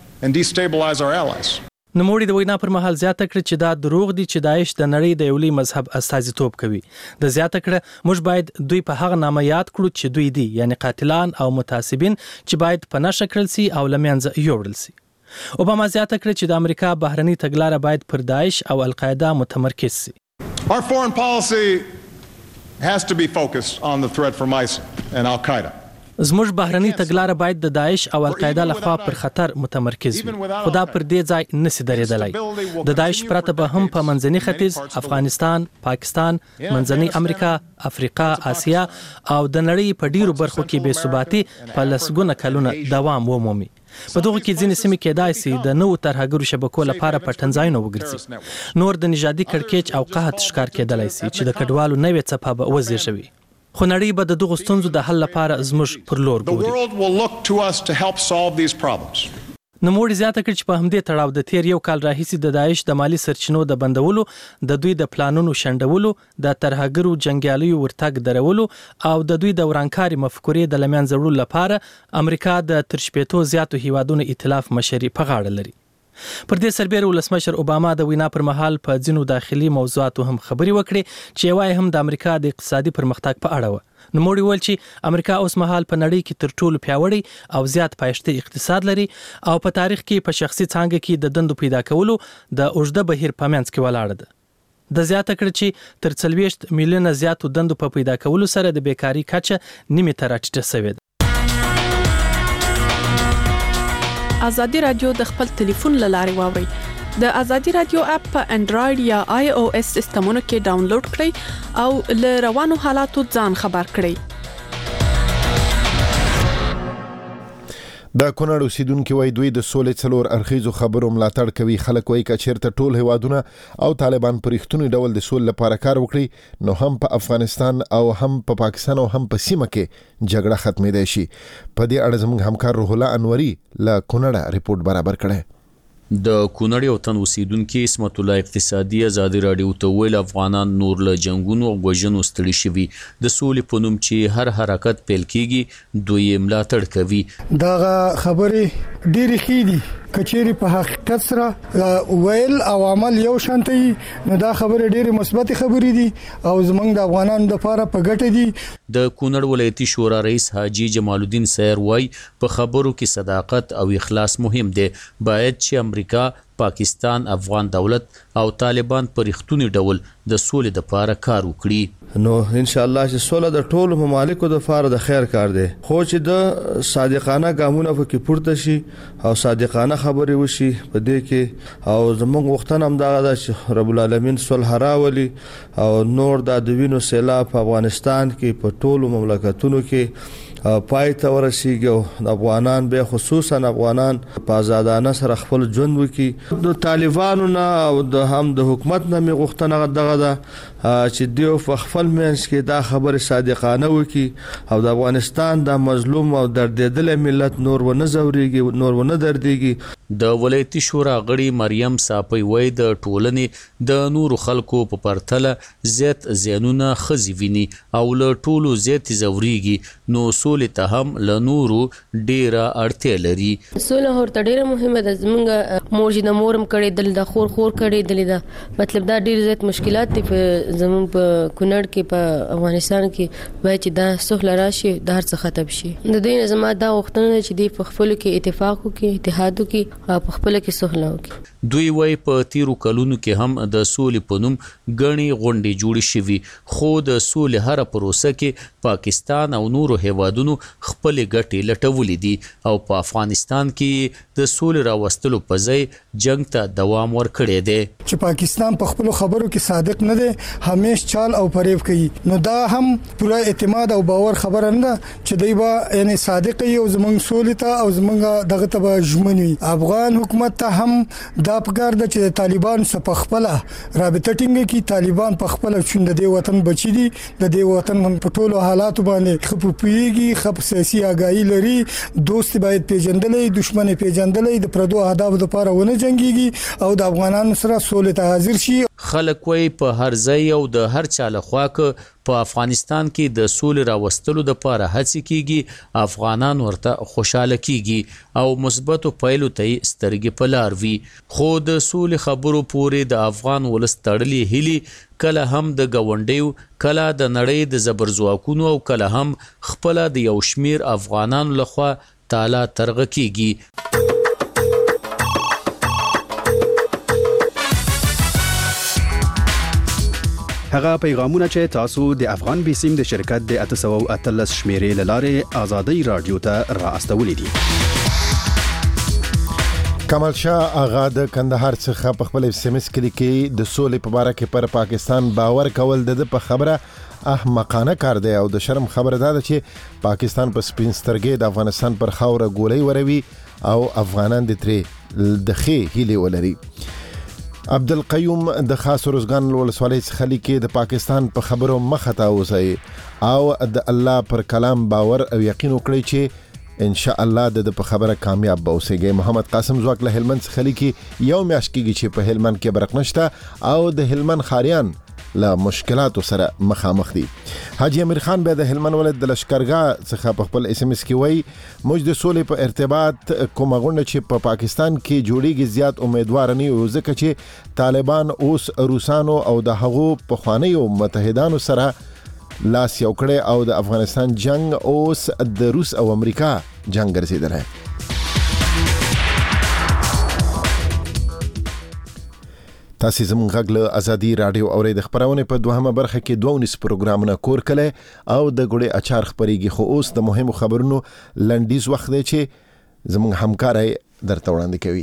Speaker 18: نوموړي د وینا پر مهال زیاته کړه چې دا دروغ دي چې داعش د نړۍ د یو لوی مذهب استازیتوب کوي. د زیاته کړه موږ باید دوی په هغه نامه یاد کړو چې دوی دي، یعنی قاتلان او متعصبین چې باید په نشه کړل سي او له منځه یوړل سي. اوباما زیاته کړه چې د امریکا بهرنی تګلاره باید پر داعش او القاعده متمرکز سي.
Speaker 7: Our foreign policy has to be focused on the threat from ISIL and Al-Qaeda.
Speaker 18: زموږ بهرني تګلاره باید د داعش او القاعده لخوا پر خطر متمرکز وي، خو دا پر دې ځای نشي درېدلی. د داعش پرته به هم په منځني ختیځ، افغانستان، پاکستان، منځنۍ امریکا، افریقا، آسیا او د نړۍ په ډیرو برخو کې بې ثباتي په لسګونه کلونه دوام ومومي. په دغه کې ځینې سیمې کېدای شي د نوو ترهګرو شبکو لپاره په ټنځایونو وګرځي. نور د نژادي کړکېچ او قحط ښکار کېدلی شي چې د کډوالو نوې څپه به وزېږوي. خو نړۍ به د دغو ستونزو د حل لپاره زموږ پر لور ګوري. نوموړي زیاته کړه چې په همدې تړاو د تیر یو کال راهیسې د داعش د مالی سرچینو د بندولو، د دوی د پلانونو شنډولو، د ترهګرو جنګیالیو ورتګ درولو او د دوی د ورانکاري مفکورې د لمنځه وړلو لپاره امریکا د تر شپېتو زیاتو هیوادونو ائتلاف مشري په غاړه لري. پر دې سربېره ولسمشر اوباما د وینا پر مهال په ځینو داخلي موضوعاتو هم خبرې وکړې چې یوه هم د امریکا د اقتصادي پرمختګ په اړه وه. نوموړي وویل چې امریکا اوس مهال په نړۍ کې تر ټولو پیاوړی او زیات پایښته اقتصاد لري او په تاریخ کې په شخصي څانګه کې د دندو پیدا کولو د اوږده بهیر په منځ کې ولاړه ده. د زیاته کړه چې تر 40 میلیونه زیاتو دندو په پیدا کولو سره د بیکاری کچه نیمه ته راټیټه شوې ده.
Speaker 19: ازادي رادیو د خپل ټلیفون له لارې واورئ. د ازادي رادیو اپ په انډراید یا آی او اس سیستمونو کې ډاونلوډ کړئ او له روانو حالاتو ځان خبر کړئ.
Speaker 8: د کونړ اوسیدونکو وایي دوی د سولې څلور اړخیزو خبرو ملاتړ کوي. خلک وایي که چیرته ټول هیوادونه او طالبان په رښتوني ډول د سولې لپاره کار وکړي نو هم په افغانستان او هم په پاکستان او هم په سیمه کې جګړه ختمېدای شي. په دې اړه زموږ همکار روح الله انوري له کونړه ریپورت برابر کړی.
Speaker 20: د کونړ یو تن اوسیدونکي اسمت الله اقتصادي ازادي رادیو ته ویل افغانان نور له جنگونو او وژنو ستړي شوي، د سولې په نوم چې هر حرکت پیل کیږي دوی ملاتړ کوي.
Speaker 21: دا خبرې ډېرې ښې دي، کچېرې په حقیقت سره ویل او عمل یو شان دی نو دا خبرې ډېرې مثبت خبرې دي او زمونږ د افغانانو لپاره په ګټه دي.
Speaker 20: د کونړ ولایتي شورا رئیس حاجی جمال الدین سیر وای په خبرو کې صداقت او اخلاص مهم دی. باید چې امریکا، پاکستان، افغان دولت او طالبان په رښتوني ډول د سولې لپاره کار وکړي
Speaker 22: نو ان شاء الله چې سوله د ټولو ممالکو لپاره د خیر کار دی. خو چې د صادقانه ګامونه پکې پورته شي او صادقانه خبرې وشي په دې کې او زموږ وختونه هم دا چې رب العالمین صلح راولي او نور د دوینو سیلاب په افغانستان کې په ټولو مملکتونو کې پای ته ورسیږي او افغانان به خصوصا افغانان په آزادانه سره خپل ژوند وکړي. د طالبانو نه او د هم د حکومت نه می غوښتنه دغه ده چې دیو په خپل منځ کې دا خبره صادقانه وکړي او د افغانستان د مظلوم او دردیدل ملت نور ونه زوريږي، نور ونه درديږي.
Speaker 20: د ولایتي شورا غړي مریم صاپي وای د ټولنې د نورو خلکو په پرتله زیات زینونه خزي ویني او له ټولو زیات زوريږي نو سولې ته هم له نورو ډیره اړتیا لري.
Speaker 23: سوله ورته ډیره مهمه ده. زمونږ مور چې د مورم کړي دل د خور کړي دل دا مطلب دا ډیر زیات مشکلات دي په زمونږ په کونړ کې په افغانستان کې وای چې دا سوله راشي د هر څه ختم شي. د دې نه زما دا وختونه چې دی په خپل کې اتفاق وکړي، اتحاد وکړي او په خپل کې سوله وکړي.
Speaker 20: دوی وای په تیرو کلونو کې هم د سولې په نوم غني غونډې جوړې شوي خو د سولې هر پروسه کې پاکستان او نورو هیوادونو خپل ګټې لټولې دي او په افغانستان کې د سولې راوستلو په ځای جنگ ته دوام ورکړی دی.
Speaker 21: چې پاکستان په خپل خبرو کې صادق نه دی، همیش چال او فریب کوي نو دا هم پوره اعتماد او باور خبره نه چې دی به یعنی صادق یو زمونږ سولې ته او زمونږ دغه ته ژمنوي. افغان حکومت ته هم دا پکار ده چې طالبان سره په خپل رابطه ټینګه کی. طالبان په خپل چوند د وطن بچی دي، د دې وطن په ټولو حالاتو باندې خپوپیږي، خپ سیاسي آگاهی لري، دوست باید پیژندلې، دشمن پیژندلې، د پردو اهداف لپاره ونه جنگيږي او د افغانانو سره سولې ته حاضر شي.
Speaker 20: خلک وای په هر ځای او د هر چا لخوا په افغانستان کې د سولې راوستلو لپاره هڅې کیږي، افغانان ورته خوشاله کیږي او مثبتو پایلو ته سترګې په لار وي. خو د سولې خبرو پورې د افغان ولس تړلې هلي کله هم د گاونډیو، کله د نړۍ د زبرځواکونو او کله هم خپل د یو شمیر افغانانو لخوا تالا ترغه کیږي.
Speaker 1: هغه پیغامونه چې تاسو د افغان بیسیم د شرکت د 813 شمیرې لاره آزادي رادیو ته را استولې دي.
Speaker 8: کمال شاه آغا د کندهار څخه په خپل SMS کې د سولې په اړه کې پر پاکستان باور کول د په خبره احمقانه کار دی او د شرم خبره ده چې پاکستان په سپین سترګې د افغانستان پر خاوره ګولۍ وروي او افغانان د ترې د خې هیلې ولري. عبدالقیوم د خاص روزګان ولسوالۍ څخه لیکي د پاکستان په خبرو مخه تا اوسئ او د الله پر کلام باور او یقین وکړئ چې ان شاء الله د په خبره کامیاب به اوسئ. محمد قاسم زواک له هلمند څخه لیکي یو میاشت کېږي چې په هلمند کې برق نشته او د هلمند خاریان له مشکلاتو سره مخامخ دي. حاجی امیر خان به د هلمند ولایت د لشکرګاه څخه په خپل SMS کې وایي موږ د سولې په ارتباط کومه غونډه چې په پاکستان کې جوړیږي زیات امیدوار نه یو ځکه چې طالبان اوس روسانو او د هغو پخوانیو متحدانو سره لاس یو کړي او د افغانستان جنگ اوس د روس او امریکا جنگ ګرځیدلی. تاسو زموږ غږ له آزادي رادیو اورئ. د خبرونه په دوهمه برخه کې 2 پروګرامونه کور کړي او د ګړې اچار خبريږي خو اوس د مهمو خبرونو لنډیز وخت دی چې زموږ همکارای درته وړاندې کوي.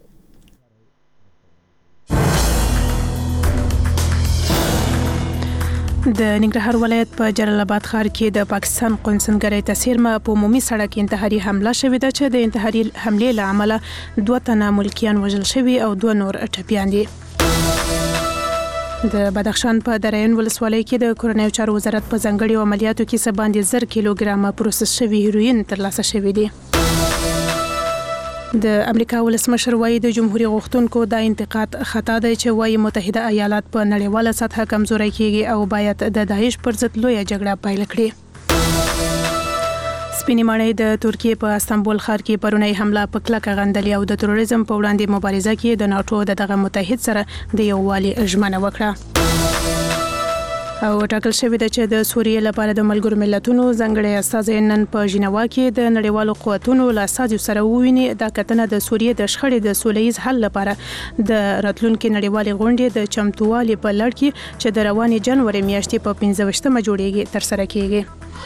Speaker 3: د ننګرهار ولایت په جلال آباد ښار کې د پاکستان قونسلګرۍ تسهیرمه په عمومي سړک انتحاري حمله شوې ده چې د انتحاري حملې له امله 2 تنه ملکیان وژل شوي او 2 نور ټپیان دي. د بدخشان په درعین ولسوالۍ کې د کورنیو چارو وزارت په ځانګړي عملیاتو کې څه باندې 10 کیلوګرامه پروسس شوي هیروین ترلاسه شوي دي. د امریکا ولسمشر وایي د جمهوریت غوښتونکو دا انتقاد خطا دی چې وایي متحده ایالات په نړیواله سطحه کمزوري کیږي او باید د داعش پر ضد لویه جګړه پیل کړي. سپینې ماڼۍ د ترکیې په استانبول ښار کې پرونی حمله په کلکه غندلې او د تروریزم په وړاندې مبارزه کې د ناتو دغه متحد سره د یووالي ژمنه وکړه. او ټاکل شوی دی چې د سوریې لپاره د ملګرو ملتونو ځانګړي استازی نن په ژینوا کې د نړیوالو قوتونو له استازو سره وویني. دا کتنه د سوریې د شخړې د سولهییز حل لپاره د راتلونکي نړیوالې غونډې د چمتووالي په لړ کې چې د روانې جنوري میاشتې په 15مه جوړیږي ترسره کیږي.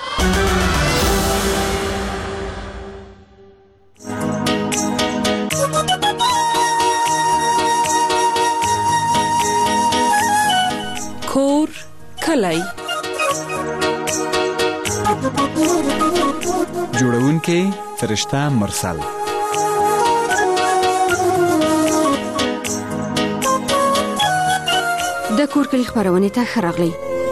Speaker 19: کور کلی
Speaker 4: جوړونکې فرشته مرسل.
Speaker 5: د کور کلی خبرونه ته ښه راغلی.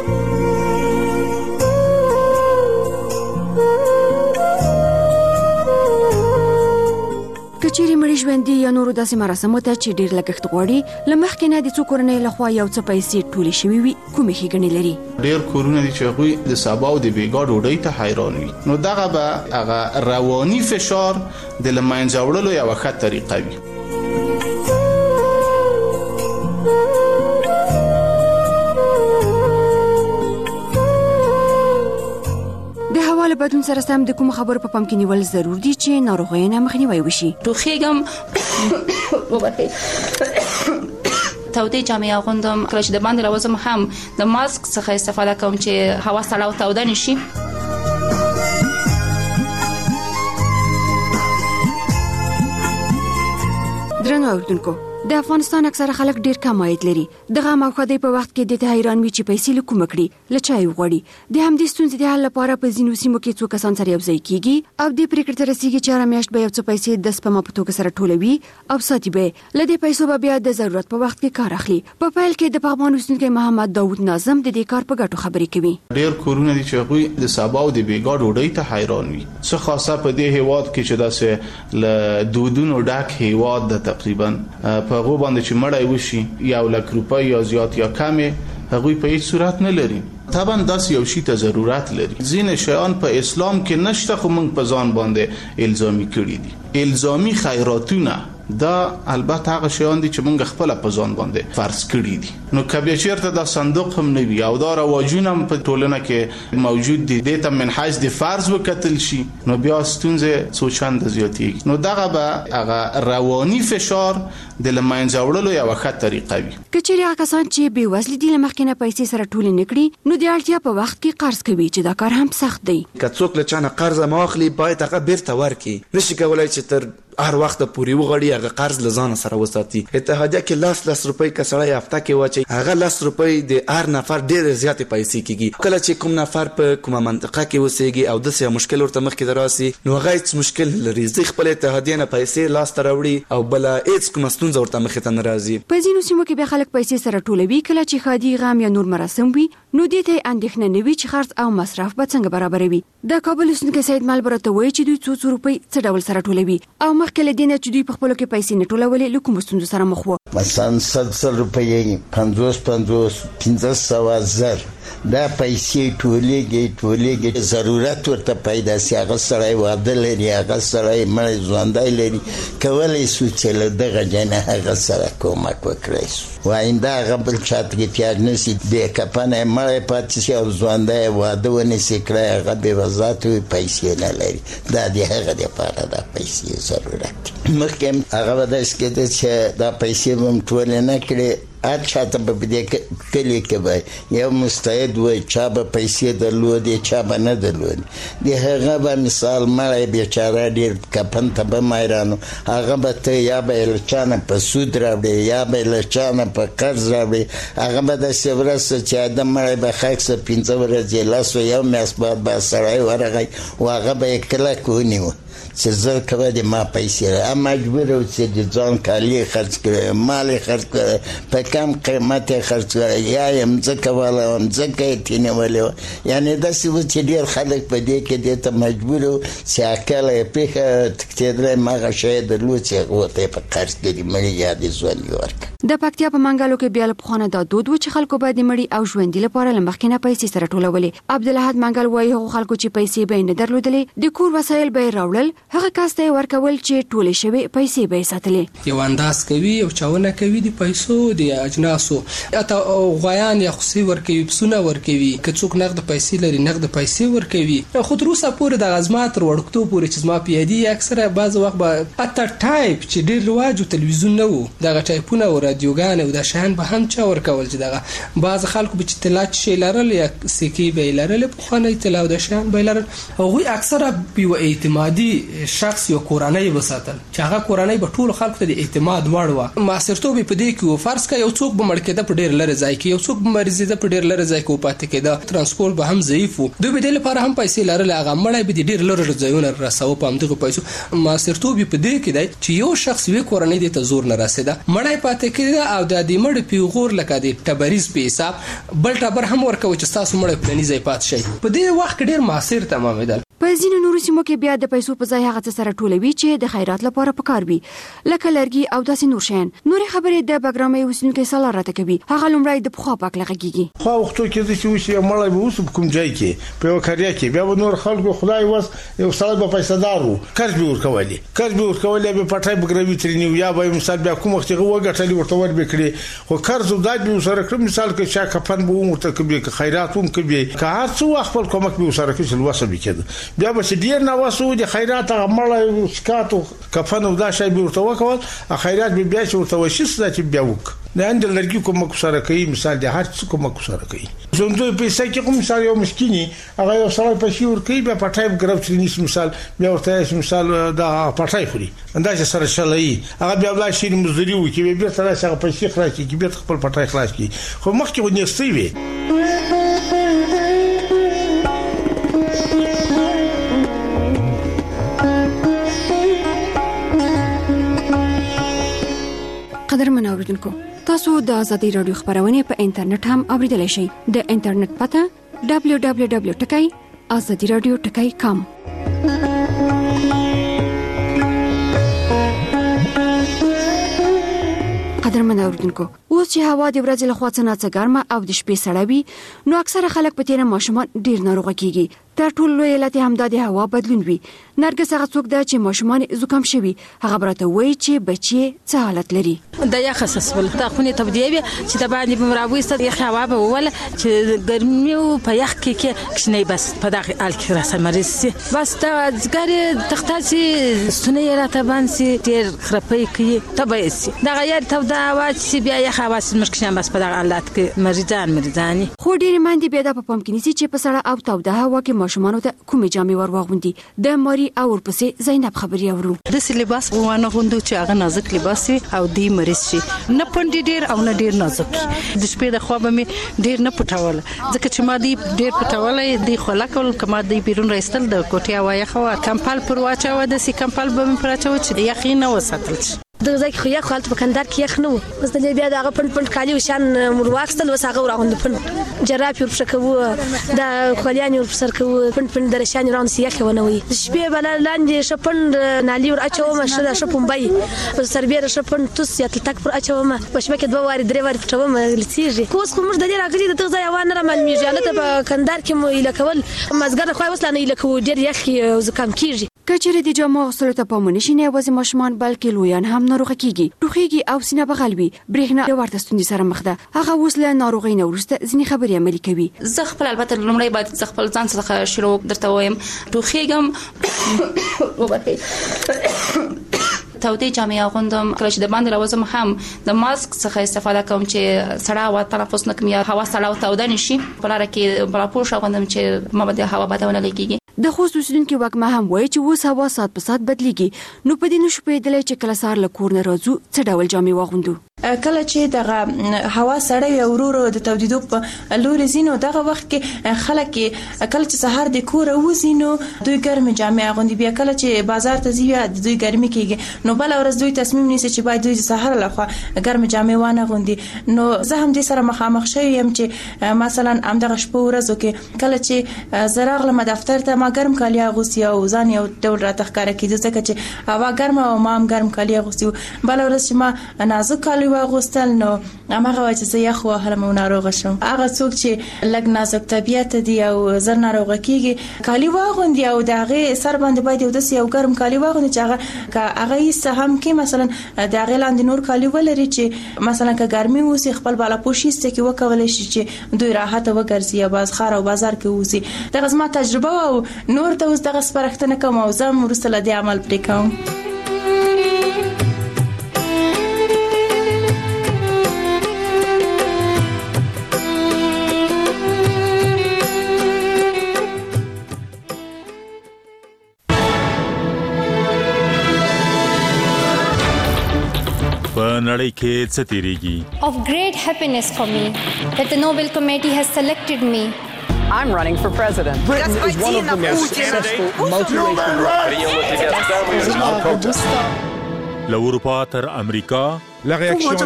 Speaker 5: کچېرې مړي ژوندي یا نورو داسې مراسمو ته چې ډېر لګښت غواړي له مخکې نه د څو کورنۍ لخوا یو څه پیسې ټولې شوي وي کومې ښېګڼې لري.
Speaker 24: ډېر کورونه دي چې هغوی د سبا او د بېګا ډوډۍ ته حیران وي نو دغه به هغه رواني فشار د له منځه وړلو یوه ښه طریقه وي.
Speaker 5: له بدلون سره سم د کوم خبرو په پام کې نیول ضرور دي چې ناروغیو نه مخنیوي وشي.
Speaker 25: ټوخیږم تودې جامې اغوندم کله چې د باندې راوځم هم د ماسک څخه استفاده کوم چې هوا سړه او توده نشي.
Speaker 5: درنو اوردونکو د افغانستان اکثره خلک ډیر کم عاید لري. دغه موخه په وخت کې د حیران وي چې پیسې له کومه کړي لچای وغوړي. د همدې ستونزې د حل لپاره په ځینو سیمو کې څو کسان سره یوځای کیږي او د پریکړې تر رسیدي چې هر میاشت به یو څه پیسې د سپما په توګه سره ټولوي او ساتي به لدې پیسو به بیا د ضرورت په وخت کې کار اخلي. په پیل کې د پغمان اوسیدونکو محمد داوود ناظم د دې کار په ګټو خبرې کوي.
Speaker 24: ډیر کورونه دي چې هغوی د سبا او د بېګا ډوډۍ ته حیران وي. څه خاصه په دې هیواد کې چې داسې له دودونو ډک هیواد د تقریبا په هغو باندې چې وشي 1 لک روپۍ یا زیات یا کمې هغوی په هیڅ صورت نه لري. طبعا داسې یو شی ته ضرورت لري. ځینې شیان په اسلام کې نشته خو موږ په ځان باندې الزامي کړی دي. الزامي خیراتونه دا البته هغه شیان دي چې موږ خپل په ځان باندې فرض کړی دي. نو کبه چیرته دا صندوق هم نه وي او دا رواجونه هم په ټولنه کې موجود دي د ته منحاج دي فرض وکتل شي نو بیا ستونزه څو چند زیاتېږي. نو دغه به هغه رواني فشار د لمنځه وړلو یو ښه طریقه وي.
Speaker 5: کچېرې هغه کسان چې بې وزلي دي لمخکې نه پیسې سره ټولې نکړي نو د اړتیا په وخت کې قرض کوي چې دا کار هم سخت دی.
Speaker 2: که څوک له چانه قرض ماخلي باید هغه بیرته ورکړي، نشي کولای چې تر هر وخت پورې وغړي هغه قرض لزان سره وساتي. اتحادیه کې 10 روپۍ کسړی هفته کې واچي هغه 10 روپۍ د هر نفر ډېر زیاتې پیسې کیږي. کله چې کوم نفر په کومه منطقه کې اوسېږي او د څه مشکل ورته مخ کې دراسي نو هغه هیڅ مشکل لري زی خپل اتحادیه نه پیسې لاس ته راوړي او بل هیڅ کوم ستونزه ورته مخ ته ناراضي.
Speaker 5: په ځینو سیمو کې به خلک پیسې سره ټولوي کله چې خادي غم یا نور مراسم وي نو دې ته اندېښنه نه وي چې خرڅ او مصرف به څنګه برابروي. د کابل اوسېدونکی سید مالبره ته وایي چې دوی څو روپۍ څه ډول سره ټولوي او مخکې له دې نه چې دوی په خپلو کې پیسې نه ټولولې له کومو ستونزو سره مخ وو.
Speaker 9: مثلا 100 روپۍ 50 500 زر دا پیسې ټولېږي ضرورت ورته پیدا سي. هغه سړی واده لري، هغه سړی مړی ژوندی لري، کولی سو چې له دغه جنه هغه سره کومک وکړی سو. واینده هغه بل چاته احتیاج نشي د کفن مړی پاتې شي او ژوندی واده ونشي کړی هغه بېوزات وي پیسې نه لري. دا د هغه دپاره دا پیسې ضرورت دي. مخکې هغه به داسې کېده چې دا پیسې به م ټولې نه کړې هر چاته به په دې کلي کې به یو مستعد وای چا به پیسې درلودې چا به نه درلودې. د هغه به مثال مړی بیچاره ډېر کفن ته به حیران هغه به ته یا به یې له چا نه په سود راوړې یا به یې له چا نه په قرض راوړې. هغه به داسې ورځ سه چې د مړی به ښخ سه 15 ورځې لس یو میاشت بعد به سړی ورغی و هغه به یې کلک ونیو چې زه کوه د ما پیسې مجبور و چې د ځان کالي خرڅ کړی مال یې خرڅ کړی په کم قیمت یې خرڅ کړی یا یې مځکه واله وه مځکه یې تینولې وه. یعنې داسې و چې ډېر خلک په دې کې دې ته مجبور و چې اکله یې پېښه تکتېدلی هماغه شی یې درلود چې هغه ورته یې په قرض کړي مړي یا د ژوند یې ورکړه.
Speaker 5: د پکتیا په منګلو کې بیا له پخوانه دا دود و چې خلکو به د مړي او ژوندي لپاره له مخکې نه پیسې سره ټولولې. عبدالاحد منګل وایي هغو خلکو چې پیسې به یې نه درلودلې د کور وسایل به یې راوړل هغه کس ته یې ورکول چې ټولې شوې پیسې به یې ساتلې.
Speaker 10: یو انداز کوي او چاونه کوي د پیسو د اجناسو اته غویان یا خوسي ورکوي پسونه ورکوي که څوک نقد پیسې لري نقد پیسې ورکوي. خو تر اوسه پورې د غزما تر وړکتوب پورې چې زما په یادي اکثره بعض وخت به اته ټایپ چې ډېر رواج او تلویزیون نه وو دغه ټایپونه او رادیوګان او د شان به هم چا ورکول چې دغه بعض خلکو به چې طلا شي لرل یا سکې به لرل په خانه طلا او د شان به لرل هغوی اکثره په اعتمادي شخص یو کورنۍ وساتل چې هغه کورنۍ به ټول خلکو ته د اعتماد وړ و. معاصرتوب په دې کې و فرض کړه یو څوک به مړ کېده په ډېر لرې ځای کې یو څوک به مریضېده په ډېر لرې ځای کې وپاتې کېده ترانسپورټ به هم ضعیف و دوی به دې لپاره هم پیسې لرل هغه مړی به د ډېر لرې ځایونه رساوه په همدغو پیسو. معاصرتوب په دې کې دی چې یو شخص یوې کورنۍ دې ته زور نه رسېده مړی پاتې کېده او د دې مړي پیغور لکه د ټبریز په حساب بل ټبر هم ورکوي چې ستاسو مړی پلاني ځای پاتې شي. په دې وخت کې ډېر معاصر تمامېدل.
Speaker 5: په ځینو نورو سیمو کې بیا د پیسو په ځای هغه څه سره ټولوي چې د خیرات لپاره پکار وي لکه لرګي او داسې نور شیان. نورې خبرې د بګرامۍ اوسېدونکی سالار راته کوي. هغه لومړی د پخوا په هکله غږېږي.
Speaker 11: خوا وختو کې چې اوس یو مړی به اوس په کوم ځای کې په یوه قریه کې بیا به نور خلکو خدای وس یو سړی به پیسهدار و قرض به ورکولې بیا پټی به ګروي ترې نیو یا به مثال بیا کوم وخت هغه وګټلې ورته ور به کړي خو قرض او داد به ورسره کړم مثال کې چا کفن به ورته کوي خیرات هم کوي که هر څه خپل کومک به ورسره کوي چې لوسه به کېده بیا به ډیر نه واسو د خیرات هغه مړی سکاتو کفن او دا شی به ورته وکول خیرات به بیا چې ورته وشي چې بیا وک د اندل لرګي کومک سره کوي مثال د هر څه کومک سره کوي. زوندوی پیسې کې کوم مثال یو مسکینی هغه یو سړی پیسې ورکوي بیا پټای ګرب ترنیس مثال بیا ورته مثال دا پټای خوري اندازه سره شلای هغه بیا بل شي مزدوري وکي بیا سره هغه پیسې خلاص کی بیا خپل پټای خلاص کی خو مخکې ونیستي وي.
Speaker 5: قدرمن اوریدونکو تاسو د آزادۍ رادیو خبرونه په انټرنیټ هم اوریدلای شئ. د انټرنیټ پته www.azadiradio.com. قدرمن اوریدونکو اوس چې هوا د ورځې له خوا څه ګرمه او د شپې سړه وي نو اکثره خلک په تیره ماشومان ډیر ناروغه کیږي. تر ټولو لوی علت همدا د هوا بدلون وي. نرګس هغه څوک ده چې ماشومان زکام شوي، هغه براته وایي چې بچي څه حالت لري.
Speaker 6: د یخ خصوص د خونې تبدیه وي چې د باندې بمراوي ست یخ هوا به ولا چې ګرمي او په یخ کې کښنی بس په دغه ال کې راسه مریض سي بس دا ځګر تختاسي سنې راته باندې ډیر خرپې کوي تبه سي دا غیر تبدا هوا چې بیا یخ هوا مشکشان بس په دغه حالات کې مریضانی
Speaker 5: خو ډیر ماندي بیا د پم کې نسی چې په سړه او تبدا هوا کې ماشومان ته کومې جامې ورواغوندي. د ماري او ورپسې زینب خبري اورو.
Speaker 12: د لباس وانه غوندو چې هغه نازک لباس او دی مریض شي نه پندې ډیر او نه ډیر نازک. د شپې د خواب مې ډیر نه پټول ځکه چې ما دی ډیر پټولې دی خلکول کما دی بیرون راستل د کوټیا وای خو کمپال پر واچو د سی کمپال به پر واچو چې یقینا وساتل
Speaker 23: د ځکه خو یخ حالت په کندار کې یخ نه و بس د بیا دغه پند کالی وشان مرواکستل وساغه وراغوند پند جرافي ورشکو د خلیاني ورسر کو پند درشان ران سیخ ونوي شپې بل لاندې شپند نالي ور اچو ما شدا شپم بای بس سربیره شپند توس یتل تک پر اچو ما بشمکه دوه واری درې واری پټو ما لتیږي کوس کوم د دې راغلي د تغزا یوان را مل میجاله په کندار کې مو الکول مزګر خو وسلانه الکو ډیر یخ زکام کیږي.
Speaker 5: کچره د جامو غسلو ته پامونه شي نه وځي ماشومان بلکې لویان هم ناروغه کیږي، ټوخیږي او سینه بغلوي. برېښنا د ورته ستونزې سره مخ ده. هغه اوس له ناروغۍ نه وروسته ځینې خبرې عملي کوي.
Speaker 25: زه خپل البته لومړی باید زه خپل ځان څخه شروع درته وایم ټوخیږم تودې جامې اغوندم کله چې د باندې راوځم هم د ماسک څخه استفاده کوم چې سړه هوا تنفس نکم یا هوا سړه او توده نشي په لاره کې بلا پوښ اغوندم چې ما باندې هوا بدونه لګيږي.
Speaker 5: د خوست اوسیدونکو وکمه هم وایي چې اوس هوا سات په سات بدلیږي نو په دې نشو پیدلې چې کله سار له کور نه راځو څه ډول جامې واغوندو.
Speaker 13: کله چې دغه هوا سړی او ورورو د تودیدو په لوري زینو دغه وخت کې خلک کله چې سهار د کور وزینو دوی ګرمه جامې اغوندي بیا کله چې بازار ته ځي د دوی ګرمي کېږي نو بل ورځ دوی تصمیم نیسي چې باید دوی سهار لخوا ګرمه جامې وانه غوندي. نو زه هم دې سره مخامخ شوم چې مثلا امدغه شپه ورځو کې کله چې زراغله دفتر ته ما ګرم کالي اغوستي او ځان یو ډول راته ښکارا کیږي ځکه چې هوا ګرمه او ما هم ګرم کالي اغوستي بل ورځ چې ما نازک کالي واغوستل نو هغه وایي چې یخ وهله مو ناروغه شم. هغه څوک چې لګ نازک طبيعت دی او زر ناروغه کیږي کالي واغوندي او دغه سر باندې باید یو داسې یو ګرم کالي واغوندي چې هغه یې هم کې مثلا دغه لاندې نور کالي ولري چې مثلا که ګرمي وسی خپل بالا پوشیسته کې وکول شي چې دوی راحت وګرځي یا باز خار او بازار کې وسی. دغه زما تجربه او نور ته اوس دغه سپارښتنه کوم او زم ورسله د عمل پرې کوم.
Speaker 14: نړۍ کې څه تیریږي.
Speaker 15: Of great happiness for me that the Nobel Committee has selected me.
Speaker 26: I'm running for president. Britain is one of the most successful multiracial
Speaker 14: له اروپا تر امریکا
Speaker 26: ये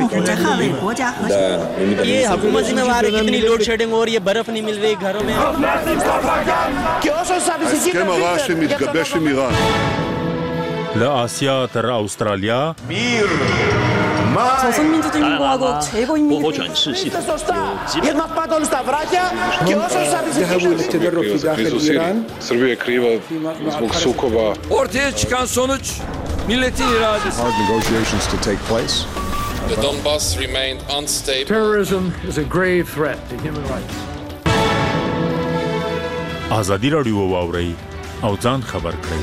Speaker 26: हुकूमत जिम्मेवार है कितनी load shedding हो रही है बर्फ नहीं मिल रही घरों में.
Speaker 27: ההסכם הרע שמתגבש עם איראן.
Speaker 14: لآسیا تر استرالیا
Speaker 26: 조선민주주의인공화국 최고인민이
Speaker 27: Srbija je kriva zbog sukoba.
Speaker 26: Ortaya çıkan sonuç milletin iradesi.
Speaker 27: Hard negotiations to take place.
Speaker 28: The Donbass remained unstable.
Speaker 26: Terrorism is a grave threat to human rights.
Speaker 14: ازادي راډیو واوري او ځان خبر کړئ.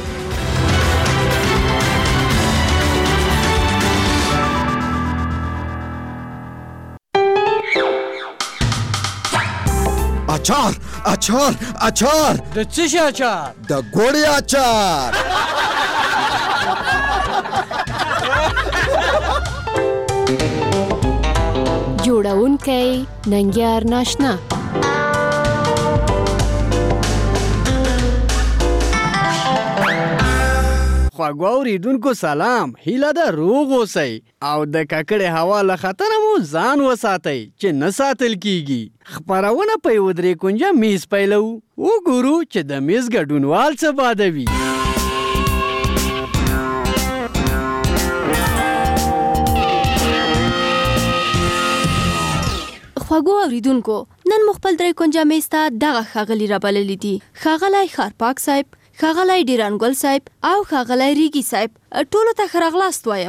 Speaker 29: اچار اچار اچار
Speaker 26: د څه شي اچار
Speaker 29: د ګوړې اچار
Speaker 15: جوړونکی ننګیار ناشنا
Speaker 30: خواږه اوریدونکو سلام هیله ده روغ اوسئ او د ککړې هوا له خطره مو ځان وساتئ چې نه ساتل کیږي. خپرونه په یو درې کونجه میز پیلو وګورو چې د میز ګډونوال څه بادوي.
Speaker 1: خوږو اوریدونکو نن مخبل درې کونجه میستا دغه خاغلی را بللی دي خاغلی خارپاک صاحب خاغلی ډیرانګل صاحب او خاغلی ریګي صاحب ټولو ته خراغلاست وایم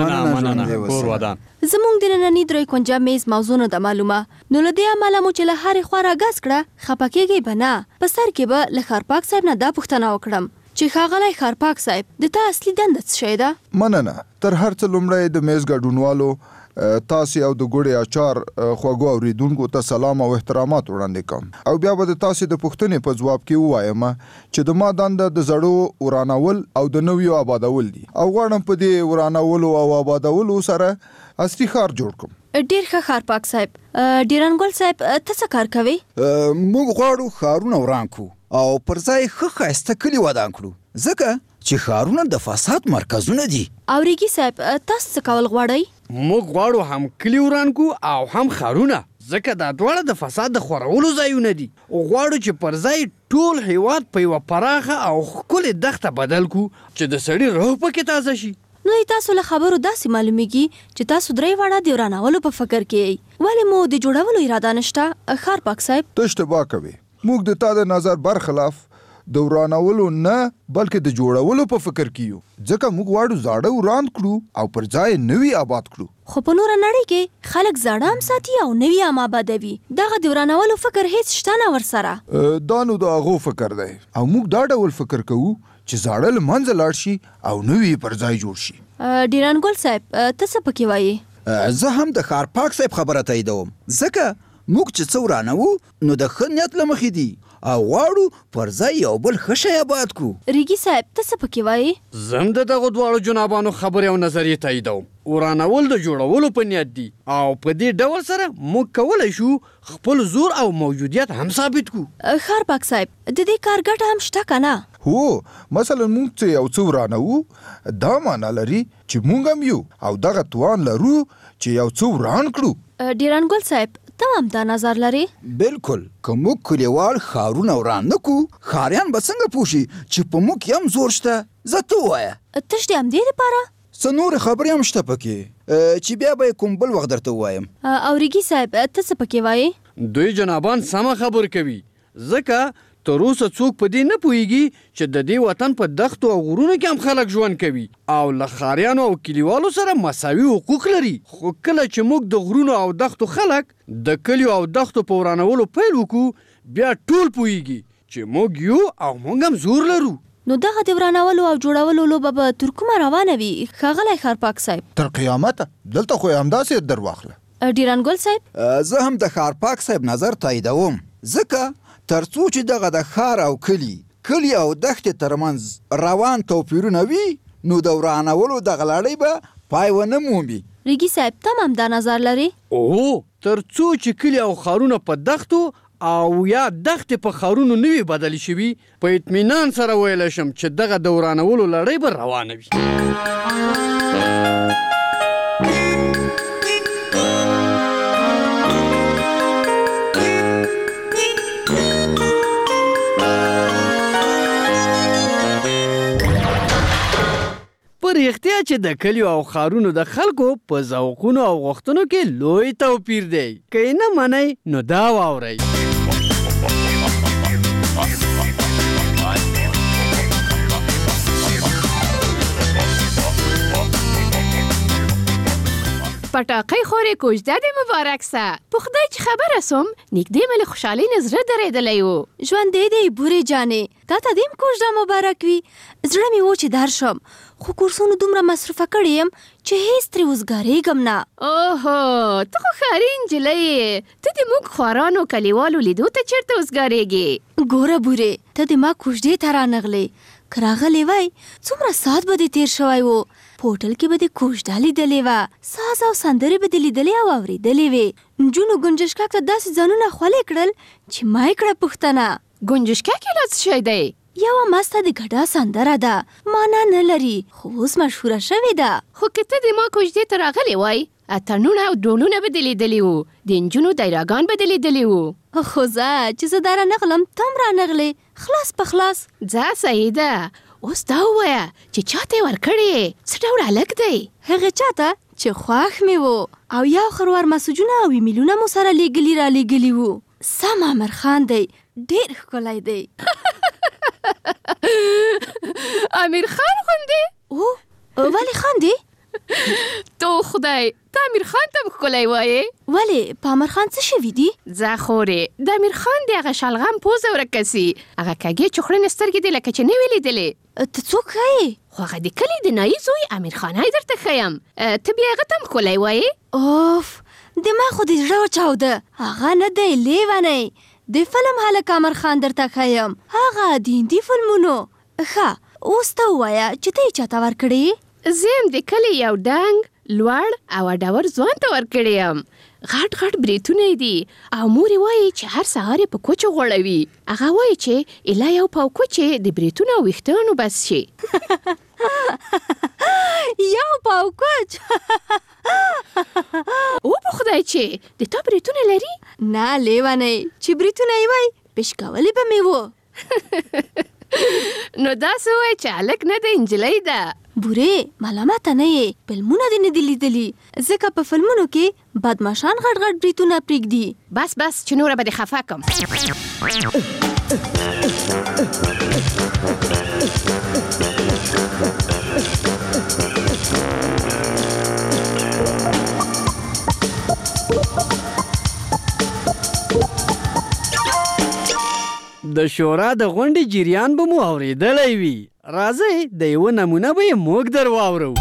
Speaker 30: مننه کور ودان
Speaker 1: زموږ د نننی درې کونجه میز موضوع نه د معلومه نو له دې عمله مو چې له هرې خوا راګاز کړه خپه کېږئ به نه په سر کې به له خارپاک صاحب نه دا پوښتنه وکړم چې ښاغلی خارپاک صاحب د تا اصلي دنده څه شی ده؟
Speaker 3: مننه تر هر څه لومړی د میز ګډونوالو تاسې او د ګوړې اچار خوږو اوریدونکو ته سلام او احترامات وړاندې کوم او بیا به د تاسې د پوښتنې په ځواب کې ووایم چې د ما دنده د زړو ورانول او د نویو آبادول دي او غواړم په دې ورانولو او آبادولو سره اصلي ښار جوړ کړم.
Speaker 1: ډیر ښه خارپاک صاحب. ډیرانګل صاحب ته څه کار کوي؟
Speaker 29: موږ غواړو ښارونه وران کړو او پر ځای ښه ښایسته کلي ودان کړو ځکه چې ښارونه د فساد مرکزونه دي.
Speaker 1: او ریګي صاحب تاسو څه کول غواړئ؟
Speaker 30: موږ غواړو هم کلي وران کړو او هم ښارونه ځکه دا دواړه د فساد د خورولو ځایونه دي. غواړو چې پر ځای ټول هیواد په یوه پراخه او ښکلې دښته بدل کړو چې د سړي روح پکې تازه شي.
Speaker 1: نو تاسو له خبرو داسې معلومیږي چې تاسو درې واړه د ورانولو په فکر کې یئ ولې مو د جوړولو اراده نشته؟ خارپاک صاحب
Speaker 3: ته اشتباه کوې. موږ د تا د نظر برخلاف د ورانولو نه بلکې د جوړولو په فکر کې یو ځکه موږ غواړو زاړه وران کړو او پر ځای نوي آباد کړو.
Speaker 1: خو په نوره نړۍ کې خلک زاړه هم ساتي او نوي هم آبادوي. دغه د ورانولو فکر هیڅ شته نه ورسره.
Speaker 3: دا نو د هغو فکر دی او موږ دا ډول فکر کوو چې زاړه له منځه لاړ شي او نوي پر ځای جوړ شي.
Speaker 1: ډیرانګل صاحب ته څه پکې وایي؟
Speaker 29: زه هم د خارپاک صاحب خبره تاییدوم ځکه موږ چې څه ورانوو نو د ښه نیت له مخې دي او غواړو پر ځای یو بل ښه شی آباد کړو.
Speaker 1: ریګي صاحب ته څه پکې وایي؟
Speaker 30: زه هم د دغو دواړو جنابانو خبرې او نظریې تاییدوم. ورانول د جوړولو په نیت دي او په دې ډول سره موږ کولی شو خپل زور او موجودیت هم ثابت کړو.
Speaker 1: خارپاک صاحب د دې کار ګټه هم شته که نه؟
Speaker 3: هو مثلا موږ چې یو څه ورانوو دا معنا لري چې موږ هم یو او دغه توان لرو چې یو څه وران کړو.
Speaker 1: ډیرانګل صاحب ته هم دا نظر لري؟
Speaker 29: بالکل که موږ کلیوال ښارونه وران نه کړو ښاریان به څنګه پوه شي چې په موږ هم زور شته؟ زه ته ووایه
Speaker 1: تش د همدې لپاره
Speaker 29: څه نورې خبرې هم شته پکې چې بیا به یې کوم بل وخت درته ووایم.
Speaker 1: او ریګي صاحب ته څه پکې وایي؟
Speaker 30: دوی جنابان سمه خبر کوي ځکه تر اوسه څوک په دې نه پوهیږي چې د دې وطن په دښتو او غرونو کې هم خلک ژوند کوي او له ښاریانو او کلیوالو سره مساوي حقوق لري. خو کله چې موږ د غرونو او دښتو خلک د کلیو او دښتو په ورانولو پیل وکړو بیا ټول پوهیږي چې موږ یو او موږ هم زور لرو.
Speaker 1: نو دغه د ورانولو او جوړولو لوبه به تر کومه روانه وي ښاغلی خارپاک صاحب؟
Speaker 3: تر قیامته. دلته خو یې همداسې در واخله.
Speaker 1: ډیرانګل صاحب
Speaker 29: زه هم د خارپاک صاحب نظر تاییدوم ځکه تر څو چې دغه د ښار او کلي او دښتې ترمنځ روان توپیرونه وي نو د ورانولو دغه لړۍ به پای ونه مومي.
Speaker 1: ریګي صاحب ته هم دا نظر لري؟
Speaker 30: تر څو چې کلي او ښارونه په دښتو او یا دښتې په ښارونو نه وي بدلې شوي په اطمینان سره ویلی شم چې دغه د ورانولو لړۍ به روانه وي. په رښتیا چې د کلیو او ښارونو د خلکو په ذوقونو او غوښتنو کې لوی توپیر دی. که یې نه منئ نو دا واورئ.
Speaker 7: پټاقۍ خورې کوژده دې مبارک سه. په خدای چې خبره سوم نږدې مې له خوشحالۍ نه زړه درېدلی و.
Speaker 1: ژوندی دی بورې جانې تا ته دې هم کوژده مبارک وي. زړه مې و چې در شم خو کورسونو دومره مصروفه کړی یم چې هیڅ ترې اوسګارېږم نه.
Speaker 7: اوهو ته خو ښاري نجلۍ یې. ته د موږ خوارانو کلیوالو لیدو ته چېرته اوسګارېږې؟
Speaker 1: ګوره بورې ته د ما کوژدې ته رانغلې که راغلی وای څومره ساعت به دې تېر شوی و. په هوټل کې به دې کوژده لیدلې وه ساز او سندرې به دې لیدلې او اورېدلې وې. نجونو ګنجشکاک ته داسې ځانونه خولې کړل چې ما یې کړه پوښتنه.
Speaker 7: ګنجشکاک یې لا څه شی دی؟
Speaker 1: یوه مسته د ګډا سندره ده معنا نه لري خو اوس مشهوره شوې ده.
Speaker 7: خو که ته د ما کوژدې ته راغلی وای اتڼونه او ډولونه به دې لیدلي وو د نجونو دایراګان به دې لیدلي وو.
Speaker 1: خو زه چې زه دا رانغلم ته هم رانغلې خلاص په خلاص.
Speaker 7: ځه صحیح ده. اوس دا ووایه چې چاته یې ورکړې څه ډول هلک دی؟
Speaker 1: هغې چاته چې خوښ مې وو او یو خروار مسجونه او ایمیلونه مو سره لیږلي را لیږلي وو. سم امر خان دی، ډېر ښکلی دی.
Speaker 7: امیر خان غوندې؟
Speaker 1: او ولې خاندې؟
Speaker 7: تو خدای، ته امیر خان ته هم ښکلی وایې؟
Speaker 1: ولې په امیر خان څه شوي دي؟
Speaker 7: ځه خورې، د امیر خان د هغه شلغم پوزه ورکه سي، هغه کږې چوخړنې سترګې دي لکه چې نه وې لیدلې.
Speaker 1: ته څوک ښایې؟
Speaker 7: خو هغه د کلي د نایي زوی امیر خانای درته ښیم. ته بیا هغه ته هم ښکلی وایې؟
Speaker 1: اوف، دما خو د زړه وچاوده. هغه نه دی، لیونی د فلم هلک امیر خان درته ښیم، هغه د هندي فلمونو. ښه، اوس ته ووایه چې ته یې چاته ورکړې؟
Speaker 7: زه هم د کلي یو ډنګ، لوړ او اډور ځوان ته ورکړی یم. غټ غټ بریتونه یې دي او مور یې وایي چې هر سهار یې په کوچو غوړوي. هغه وایي چې ایله یو پاو کوچې د بریتونو او ویښتانو بس شي.
Speaker 1: یو پاو کوچ؟
Speaker 7: او په خدای چې د تا بریتونه لري؟
Speaker 1: نه لیونی، چې بریتونه یې وای پیش کولی به مې وو.
Speaker 7: نو داسې وایي چې هلک نه دی، نجلۍ ده.
Speaker 1: بورې، ملامته نه یې، فلمونه دې نه دي لیدلي، ځکه په فلمونو کې بدماشان غټ غټ بریتونه پرېږدي.
Speaker 7: بس بس چې نوره به دې خفه کم.
Speaker 30: د شورا د غونډې جریان به مو اورېدلی وي. راځئ د یوه نمونه به یې موږ در واورو.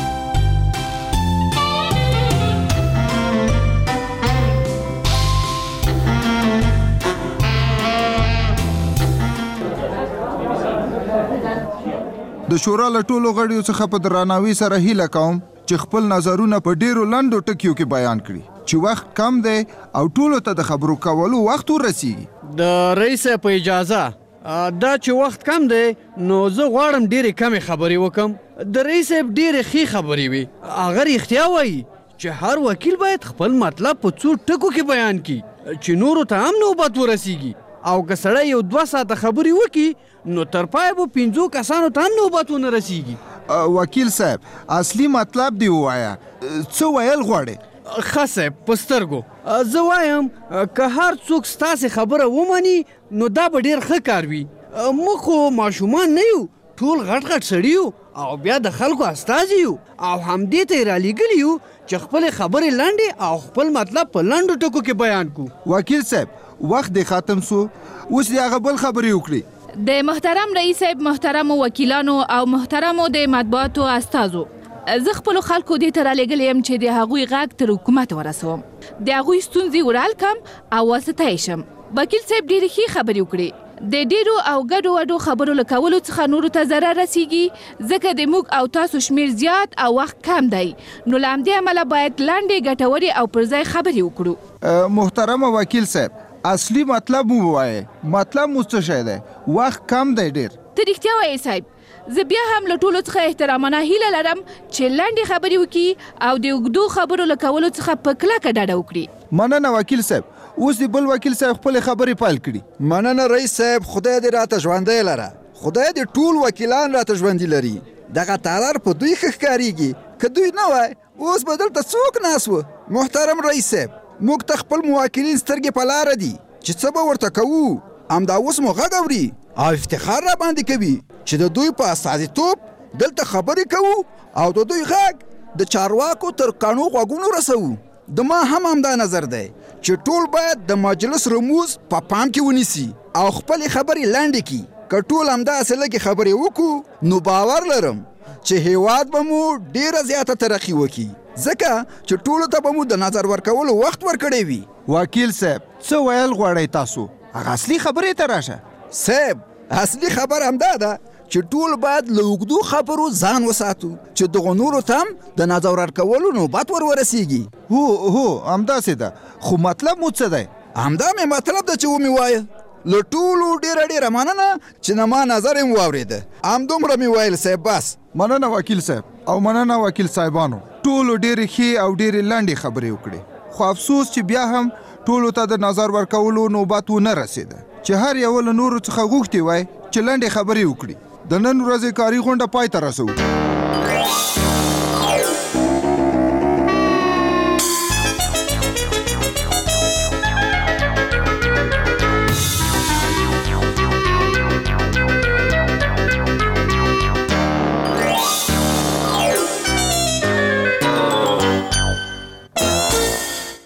Speaker 3: د شورا له ټولو غړیو څخه په درناوي سره هیله کوم چې خپل نظرونه په ډیرو لنډو ټکیو کې بیان کړي، چې وخت کم دی او ټولو ته د خبرو کولو وخت ورسیږي.
Speaker 30: د رئیس په اجازه، دا چې وخت کم دی نو زه غواړم ډېرې کمې خبرې وکم. د رئیس صاحب ډېرې ښې خبرې وي. هغه رښتیا وایي چې هر وکیل باید خپل مطلب په څو ټکو کې بیان کړي چې نورو ته هم نوبت ورسیږي. او که سړی یو 2 ساعته خبرې وکړي نو تر پایه به 5 کسانو ته هم نوبت ونه رسیږي.
Speaker 3: وکیل صاحب، اصلي مطلب دی ووایه، څه ویل غواړې؟
Speaker 30: ښه صاحب، په سترګو زه وایم که هر څوک ستاسې خبره ومني نو دا به ډېر ښه کار وي. موږ خو ماشومان نه یو، ټول غټ غټ سړي یو او بیا د خلکو استازي یو او همدې ته یې رالیږلي یو چې خپلې خبرې لنډې او خپل مطلب په لنډو ټکو کې بیان کړو.
Speaker 3: وکیل صاحب، وخت دې ختم سو، اوس دې هغه بل خبرې وکړي.
Speaker 4: د محترم رئیس صاحب، محترمو وکیلانو او محترمو د مطبوعاتو استازو، زه خپلو خلکو دې ته رالیږلی یم چې د هغوی غږ تر حکومت ورسوم، د هغوی ستونزې ورحل کم او واسطه یې شم. وکیل صاحب ډېرې ښې خبرې وکړې. د ډېرو او ګډو وډو خبرو له کولو څخه نورو ته ضرر رسیږي، ځکه د موږ او تاسو شمیر زیات او وخت کم دی. نو له همدې امله باید لنډې، ګټورې او پر ځای خبرې وکړو.
Speaker 3: محترمه وکیل صاحب، اصلي مطلب مو ووایه. مطلب مو څه شی دی؟ وخت کم دی ډېر.
Speaker 4: ته رښتیا وایې صاحب. زه بیا هم له ټولو څخه احترامانه هیله لرم چې لنډې خبرې وکړي او د اوږدو خبرو له کولو څخه په کلکه ډډه وکړي.
Speaker 3: مننه وکیل صاحب. اوس د بل وکیل صاحب خپلې خبرې پیل کړي.
Speaker 29: مننه رئیس صاحب، خدای دې راته ژوندی لره. خدای دې ټول وکیلان راته ژوندي لري. دغه تالار په دوی ښه ښکارېږي. که دوی نه وای اوس به دلته څوک ناست و. محترم رئیس صاحب، موږ ته خپل موکلین سترګې په لاره دي چې څه به ورته کوو. همدا اوس مو غږ اوري او افتخار را باندې کوي چې د دوی په استازیتوب دلته خبرې کوو او د دوی غږ د چارواکو تر کاڼو غوږونو رسوو. د ما هم همدا نظر دی چې ټول باید د مجلس رموز په پام کې ونیسي او خپلې خبرې لنډې کړي. که ټول همداسې لږې خبرې وکړو نو باور لرم چې هیواد به مو ډېره زیاته ترقي وکړي، ځکه چې ټولو ته به مو د نظر ورکولو وخت ورکړی وي.
Speaker 3: وکیل صاحب، څه ویل غواړئ تاسو؟ هغه اصلي خبرې ته راشه.
Speaker 29: صاحب، اصلي خبر همدا ده چې ټول باید له اوږدو خبرو ځان وساتو چې دغو نورو ته هم د نظر ورکولو نوبت ورسیږي.
Speaker 3: هو همداسې ده، خو مطلب مو څه دی؟
Speaker 29: همدا مې مطلب ده چې ومې وایه. له ټولو ډېره مننه چې نه ما نظر یې واورېده. همدومره مې ویل صاحب، بس.
Speaker 3: مننه وکیل صاحب او مننه وکیل صاحبانو. ټولو ډېرې ښې او ډېرې لنډې خبرې وکړې، خو افسوس چې بیا هم ټولو ته د نظر ورکولو نوبت ونه رسېده، چې هر یو له نورو څخه غوښتي وای چې لنډې خبرې وکړي. د نن ورځې کاري غونډه پای ته رسوو.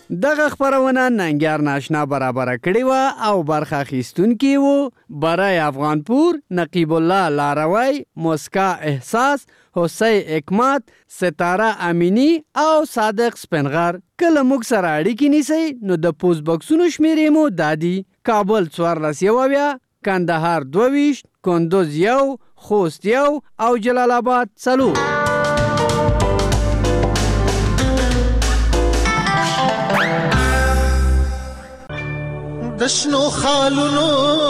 Speaker 30: دغه خبرونه ننګیار ناشنا برابره کړې وه او برخه اخیستونکي وو برای افغانپور نقیب الله لاروی، مسکا احساس، حسی حکمت، ستاره امینی او صادق سپنغر. کله موږ سره اړیکې نیسئ نو د پوسټ بکسونو شمیرې مو دا دي: کابل 14 کندهار 22 کندوز 1 خوست 1 او جلال آباد 4.
Speaker 2: دشنو خالونو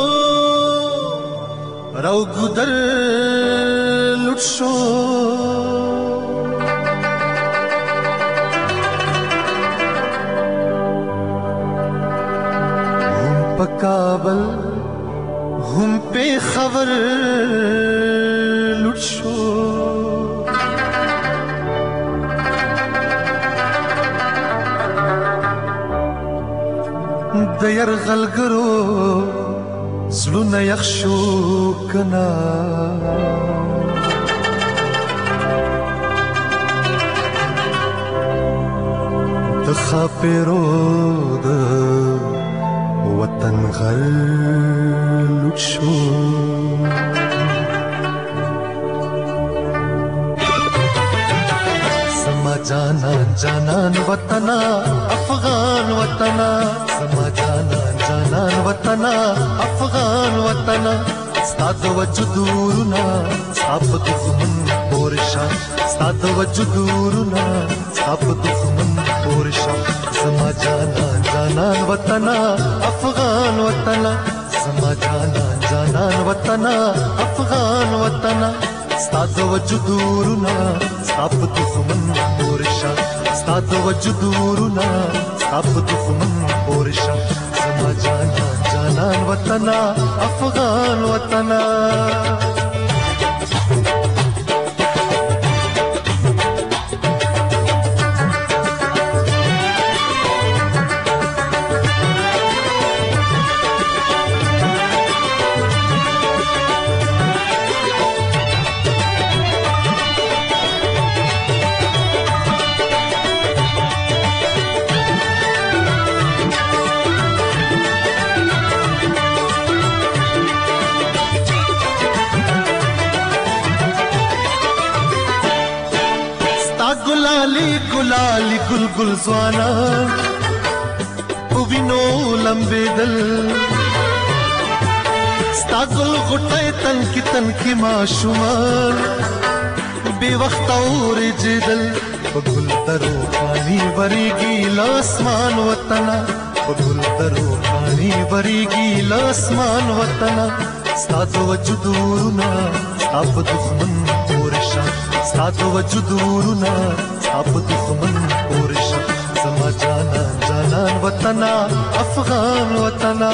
Speaker 2: راو ګودر لوټ شو، هم په کابل هم په خبر لوټ شو. د یرغلګرو زړونه یخ شو کنا، د خاپیرو د وطن غل لوټ شو. سما جانان جانان وطنا افغان وطنا، سما جانان جانان وطنا افغان وطنا، ستا د وجودورنا ستا په دښمن پورشا، ستا د وجودورنا ستا په دښمن پورشا. سما جانان جانان وطنا افغان وطنا، سما جانان جانان وطنا افغان وطنا، ستا د وجودورنا ستا په دښمن پورشا، ستا د وجودورنا ستا په دښمن پورشا. سما جانان جانان وطنا افغان وطنا. ګلالي ګل ګل ځوانا او وینو لمبېدل، ستا ګل غوټۍ تن کې ماشومان بې وخته اورېږېدل. په ګل درو پاڼې ورېږي له اسمان وطنه، په ګل درو پاڼې ورېږي له اسمان وطنه، ستا د وجودورنا ستا په دښمن پورشا، ستا د وجودورنا ستا په دښمن پورشا. زما جانان جانان وطنا افغان وطنا.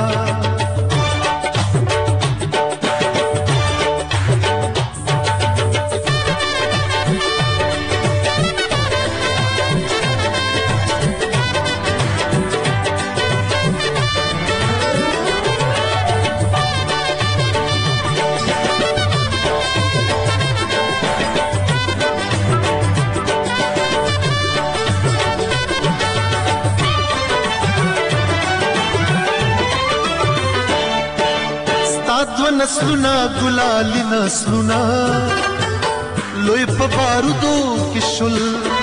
Speaker 2: نسلونه ګلالي نسلونه لوی په بارودو کې شول،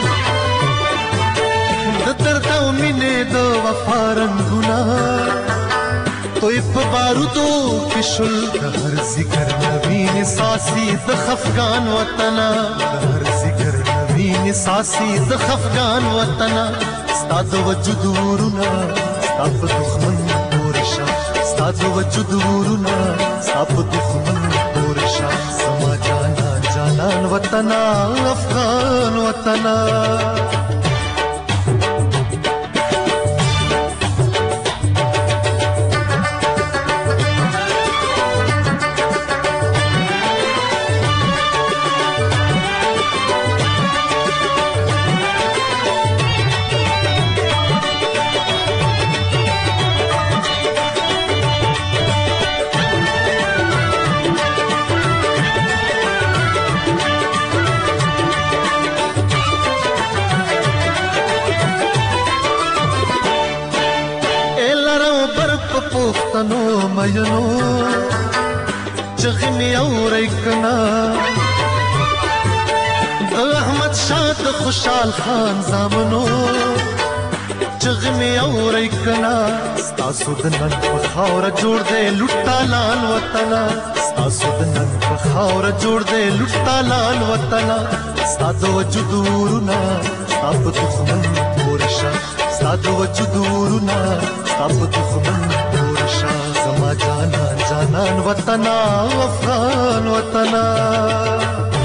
Speaker 2: د درد او مینې د وفا رنګونه توی په بارودو کې شول. د هر ذکر نوین ساسي د خفګان وطنه، د هر ذکر نوین ساسي د خفګان وطنه، ستا د وجودورنا ستا په دښمن پورشا، ستا د وجودورنا ستا په دښمن پورشا. زما جانان جانان وطنا افغان وطنا. پښتنو مینو چغمي اوري کنا د احمد شاه د خوشحال خان زامنو چغمي اوري کنا ستاسو د نن په خاور جوړ دې لټا لال وطن ستاسو د نن په خاور جوړ دې لټا لال وطن ستاسو وجودورنا ستاسو دښمن ورشا ستاسو وجودورنا ستاسو دښمن ورشا زما جانان جانان وطن افغان وطن